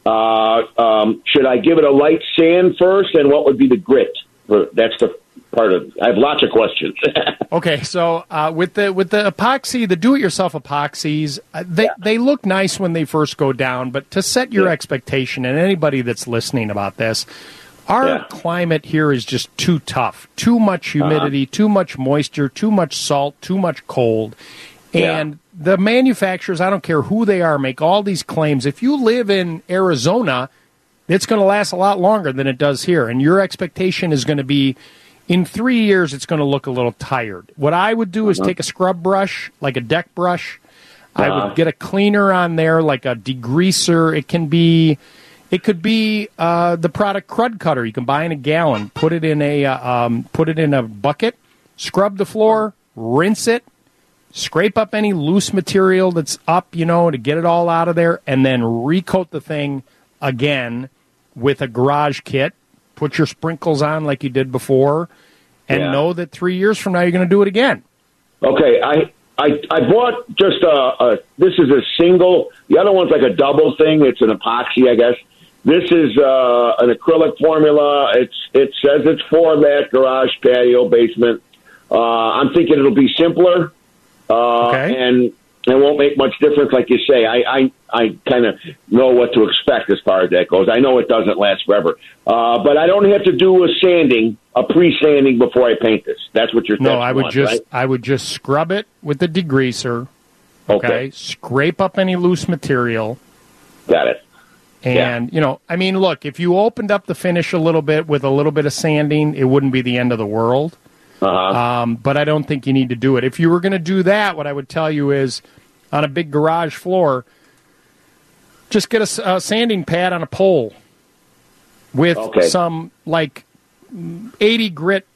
Uh, um, should I give it a light sand first, and what would be the grit? That's the part of. I have lots of questions. Okay, so uh, with the with the epoxy, the do-it-yourself epoxies, uh, they yeah. they look nice when they first go down, but to set your yeah. expectation, and anybody that's listening about this. Our yeah. climate here is just too tough. Too much humidity, uh-huh. too much moisture, too much salt, too much cold. And yeah. the manufacturers, I don't care who they are, make all these claims. If you live in Arizona, it's going to last a lot longer than it does here. And your expectation is going to be, in three years, it's going to look a little tired. What I would do is Uh-huh. take a scrub brush, like a deck brush. I Uh-huh. would get a cleaner on there, like a degreaser. It can be, it could be uh, the product Crud Cutter. You can buy in a gallon. Put it in a, uh, um, put it in a bucket. Scrub the floor, rinse it, scrape up any loose material that's up, you know, to get it all out of there, and then recoat the thing again with a garage kit. Put your sprinkles on like you did before, and Yeah. know that three years from now you're going to do it again. Okay, I I I bought just a, a this is a single. The other one's like a double thing. It's an epoxy, I guess. This is uh, an acrylic formula. It's it says it's for that garage, patio, basement. Uh, I'm thinking it'll be simpler, uh, and it won't make much difference, like you say. I I, I kind of know what to expect as far as that goes. I know it doesn't last forever, uh, but I don't have to do a sanding, a pre-sanding before I paint this. That's what you're. No, that's I would one, just right? I would just scrub it with the degreaser. Okay. Okay. Scrape up any loose material. Got it. And, you know, I mean, look, if you opened up the finish a little bit with a little bit of sanding, it wouldn't be the end of the world. Uh-huh. Um, but I don't think you need to do it. If you were going to do that, what I would tell you is, on a big garage floor, just get a, s- a sanding pad on a pole with Okay. some, like, eighty grit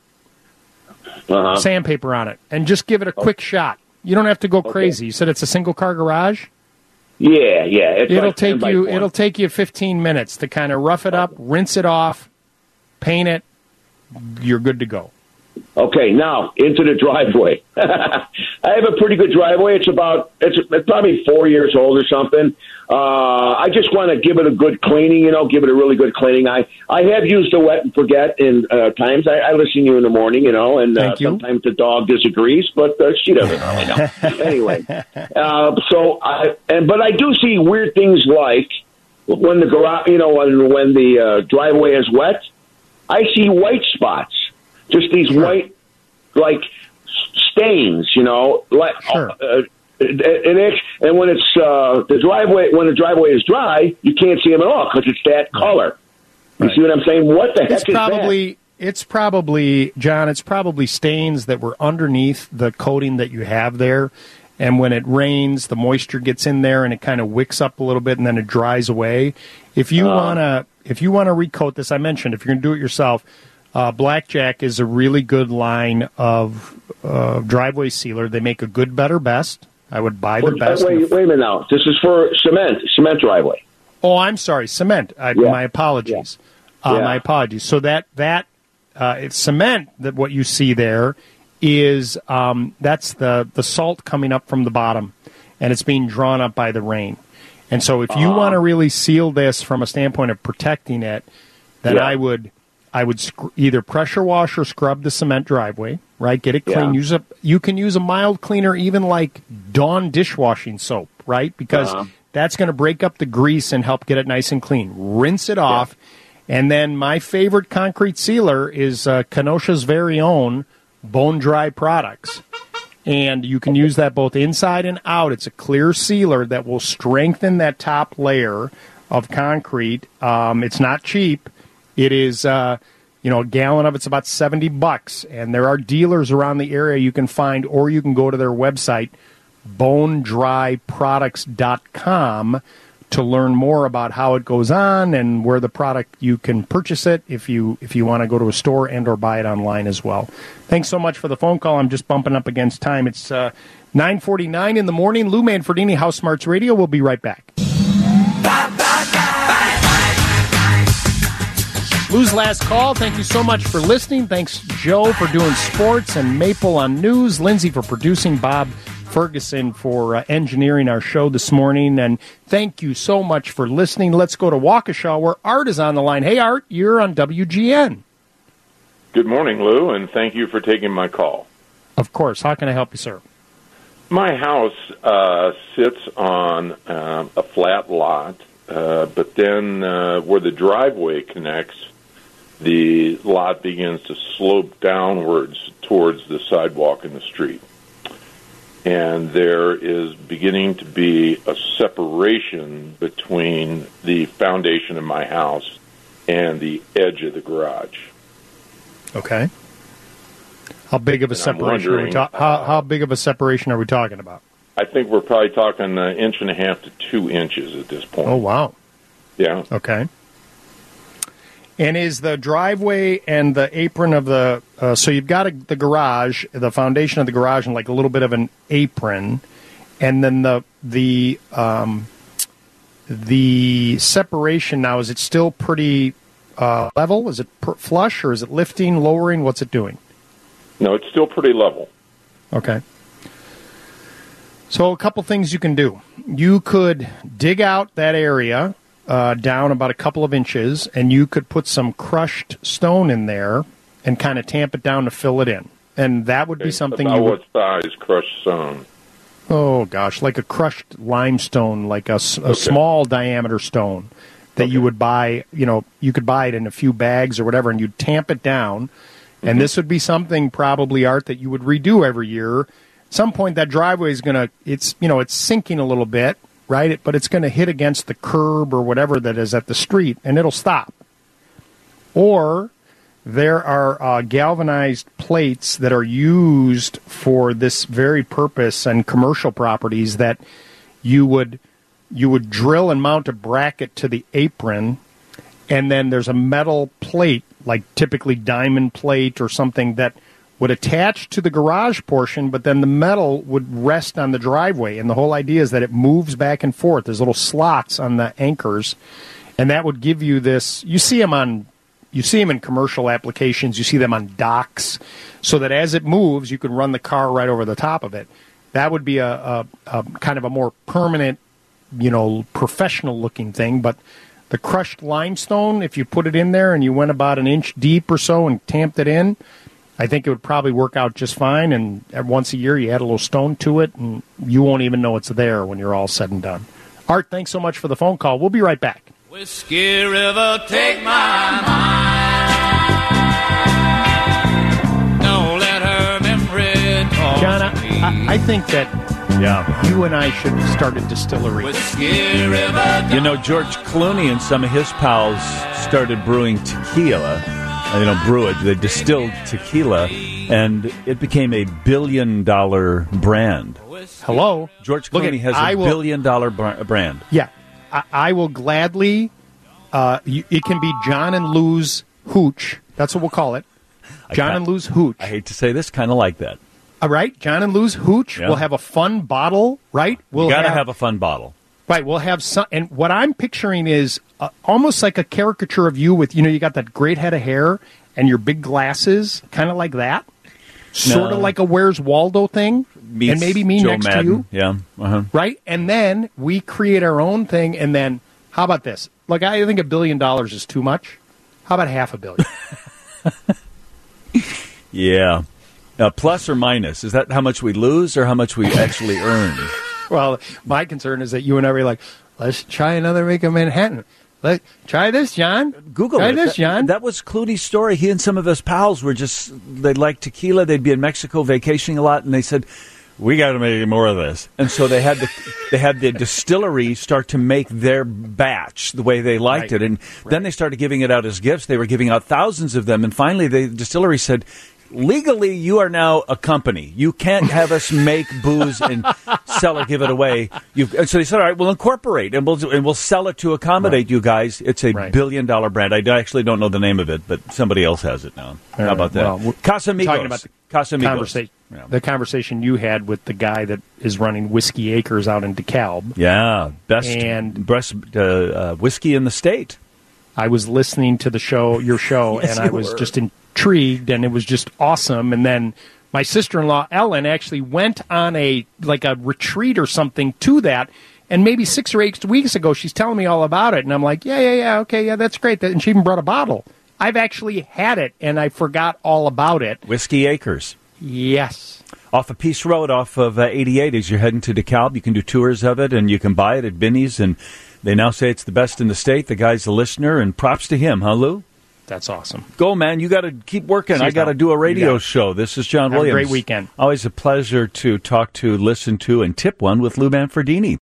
Uh-huh. sandpaper on it, and just give it a quick shot. You don't have to go crazy. You said it's a single-car garage? Yeah, yeah. It's it'll like take ten by you. four. It'll take you fifteen minutes to kind of rough it up, rinse it off, paint it. You're good to go. Okay, now into the driveway. I have a pretty good driveway. It's about it's, it's probably four years old or something. Uh, I just want to give it a good cleaning. You know, give it a really good cleaning. I I have used the wet and forget in uh, times. I, I listen to you in the morning. You know, and uh, Thank you. sometimes the dog disagrees, but uh, she doesn't really know. Anyway, uh, so I and but I do see weird things like when the garage, you know, when when the uh, driveway is wet, I see white spots. Just these white, like, stains, you know, like, Sure. uh, and, it's, and when it's uh, the driveway, when the driveway is dry, you can't see them at all because it's that color. You see what I'm saying? What the heck It's is probably. It's probably, John, it's probably stains that were underneath the coating that you have there. And when it rains, the moisture gets in there and it kind of wicks up a little bit and then it dries away. If you Uh. want to if you want to recoat this, I mentioned, if you're going to do it yourself, uh, Blackjack is a really good line of uh, driveway sealer. They make a good, better, best. I would buy the that? best. Wait, wait a minute now. This is for cement, cement driveway. Oh, I'm sorry, cement. I, Yeah. My apologies. Uh, Yeah. My apologies. So that that uh, it's cement that what you see there is um, that's the the salt coming up from the bottom, and it's being drawn up by the rain. And so, if you Uh-huh. want to really seal this from a standpoint of protecting it, then Yeah. I would I would sc- either pressure wash or scrub the cement driveway. Right, get it clean. Yeah. Use a you can use a mild cleaner, even like Dawn dishwashing soap. Right, because Uh-huh. that's going to break up the grease and help get it nice and clean. Rinse it off. And then my favorite concrete sealer is uh, Kenosha's very own Bone Dry Products. And you can use that both inside and out. It's a clear sealer that will strengthen that top layer of concrete. Um, it's not cheap. It is, uh, you know, a gallon of it's about seventy bucks. And there are dealers around the area you can find, or you can go to their website, bone dry products dot com, to learn more about how it goes on and where the product you can purchase it if you if you want to go to a store and or buy it online as well. Thanks so much for the phone call. I'm just bumping up against time. It's uh, nine forty-nine in the morning. Lou Manfredini, House Smarts Radio. We'll be right back. Lou's last call. Thank you so much for listening. Thanks, Joe, for doing sports, and Maple on news. Lindsay for producing. Bob Ferguson for uh, engineering our show this morning. And thank you so much for listening. Let's go to Waukesha, where Art is on the line. Hey, Art, you're on W G N. Good morning, Lou, and thank you for taking my call. Of course. How can I help you, sir? My house uh, sits on uh, a flat lot, uh, but then uh, where the driveway connects, the lot begins to slope downwards towards the sidewalk in the street. and there is beginning to be a separation between the foundation of my house and the edge of the garage. Okay. How big of a And I'm separation are we wondering, ta- how, how big of a separation are we talking about? I think we're probably talking an inch and a half to two inches at this point. Oh, wow. Yeah. Okay. And is the driveway and the apron of the uh, so you've got a, the garage, the foundation of the garage, and like a little bit of an apron, and then the the um, the separation now, is it still pretty uh, level? Is it per- flush, or is it lifting, lowering? What's it doing? No, it's still pretty level. Okay. So a couple things you can do. You could dig out that area uh, down about a couple of inches, and you could put some crushed stone in there and kind of tamp it down to fill it in. And that would be something About you would... what size crushed stone? Oh, gosh, like a crushed limestone, like a, s- a small diameter stone that you would buy, you know, you could buy it in a few bags or whatever, and you'd tamp it down. And Mm-hmm. this would be something probably, Art, that you would redo every year. At some point, that driveway is going to, it's, you know, it's sinking a little bit, right? It, but it's going to hit against the curb or whatever that is at the street, and it'll stop. Or there are uh, galvanized plates that are used for this very purpose and commercial properties that you would you would drill and mount a bracket to the apron, and then there's a metal plate, like typically diamond plate or something, that would attach to the garage portion, but then the metal would rest on the driveway. And the whole idea is that it moves back and forth. There's little slots on the anchors, and that would give you this. You see them on, you see them in commercial applications. You see them on docks, so that as it moves, you can run the car right over the top of it. That would be a, a, a kind of a more permanent, you know, professional-looking thing, but the crushed limestone, if you put it in there and you went about an inch deep or so and tamped it in, I think it would probably work out just fine. And once a year, you add a little stone to it, and you won't even know it's there when you're all said and done. Art, thanks so much for the phone call. We'll be right back. Whiskey River, take my mind. Don't let her memory talk John, to me. I, I think that yeah, you and I should start a distillery. Whiskey River. You know, George Clooney and some of his pals started brewing tequila. They don't brew it, they distilled tequila, and it became a billion-dollar brand. Hello? George Look Clooney at- has a I will- billion-dollar br- brand. Yeah, I, I will gladly. Uh, you, it can be John and Lou's Hooch. That's what we'll call it. John and Lou's Hooch. I hate to say this, kind of like that. All right, John and Lou's Hooch. Yeah. We'll have a fun bottle, right? We'll You got to have a fun bottle. Right, we'll have some, and what I'm picturing is uh, almost like a caricature of you with, you know, you got that great head of hair and your big glasses, kind of like that, sort No. of like a Where's Waldo thing, Meets and maybe me Joe next Madden. to you, Yeah. Uh-huh. right? And then we create our own thing, and then how about this? Look, I think a billion dollars is too much. How about half a billion? Yeah. Uh, plus or minus? Is that how much we lose or how much we actually earn? Well, my concern is that you and I are like, let's try another make of Manhattan. Let try this, John. Google try it. this, That- John. That was Clooney's story. He and some of his pals were just, they liked tequila. They'd be in Mexico vacationing a lot, and they said, we got to make more of this. And so they had the they had the distillery start to make their batch the way they liked Right. it. And then they started giving it out as gifts. They were giving out thousands of them. And finally, the distillery said, legally, you are now a company. You can't have us make booze and sell or give it away. You've, and so they said, all right, we'll incorporate and we'll do, and we'll sell it to accommodate Right. you guys. It's a Right. billion dollar brand. I actually don't know the name of it, but somebody else has it now. How All about right. that? Well, we're Casamigos. talking about the Casamigos. conversation, Yeah. the conversation you had with the guy that is running Whiskey Acres out in DeKalb. Yeah, best And- best uh, uh, whiskey in the state. I was listening to the show, your show, Yes, and I you was were. just intrigued, and it was just awesome. And then my sister-in-law Ellen actually went on a like a retreat or something to that. And maybe six or eight weeks ago, she's telling me all about it, and I'm like, yeah, yeah, yeah, okay, yeah, that's great. And she even brought a bottle. I've actually had it, and I forgot all about it. Whiskey Acres. Yes. Off of Peace Road, off of uh, eighty-eight, as you're heading to DeKalb, you can do tours of it, and you can buy it at Binny's, and they now say it's the best in the state. The guy's a listener, and props to him, huh, Lou? That's awesome. Go, man. You got to keep working. See you, I got to pal. do a You radio got it. show. This is John Have a Williams. great weekend. Always a pleasure to talk to, listen to, and tip one with Lou Manfredini.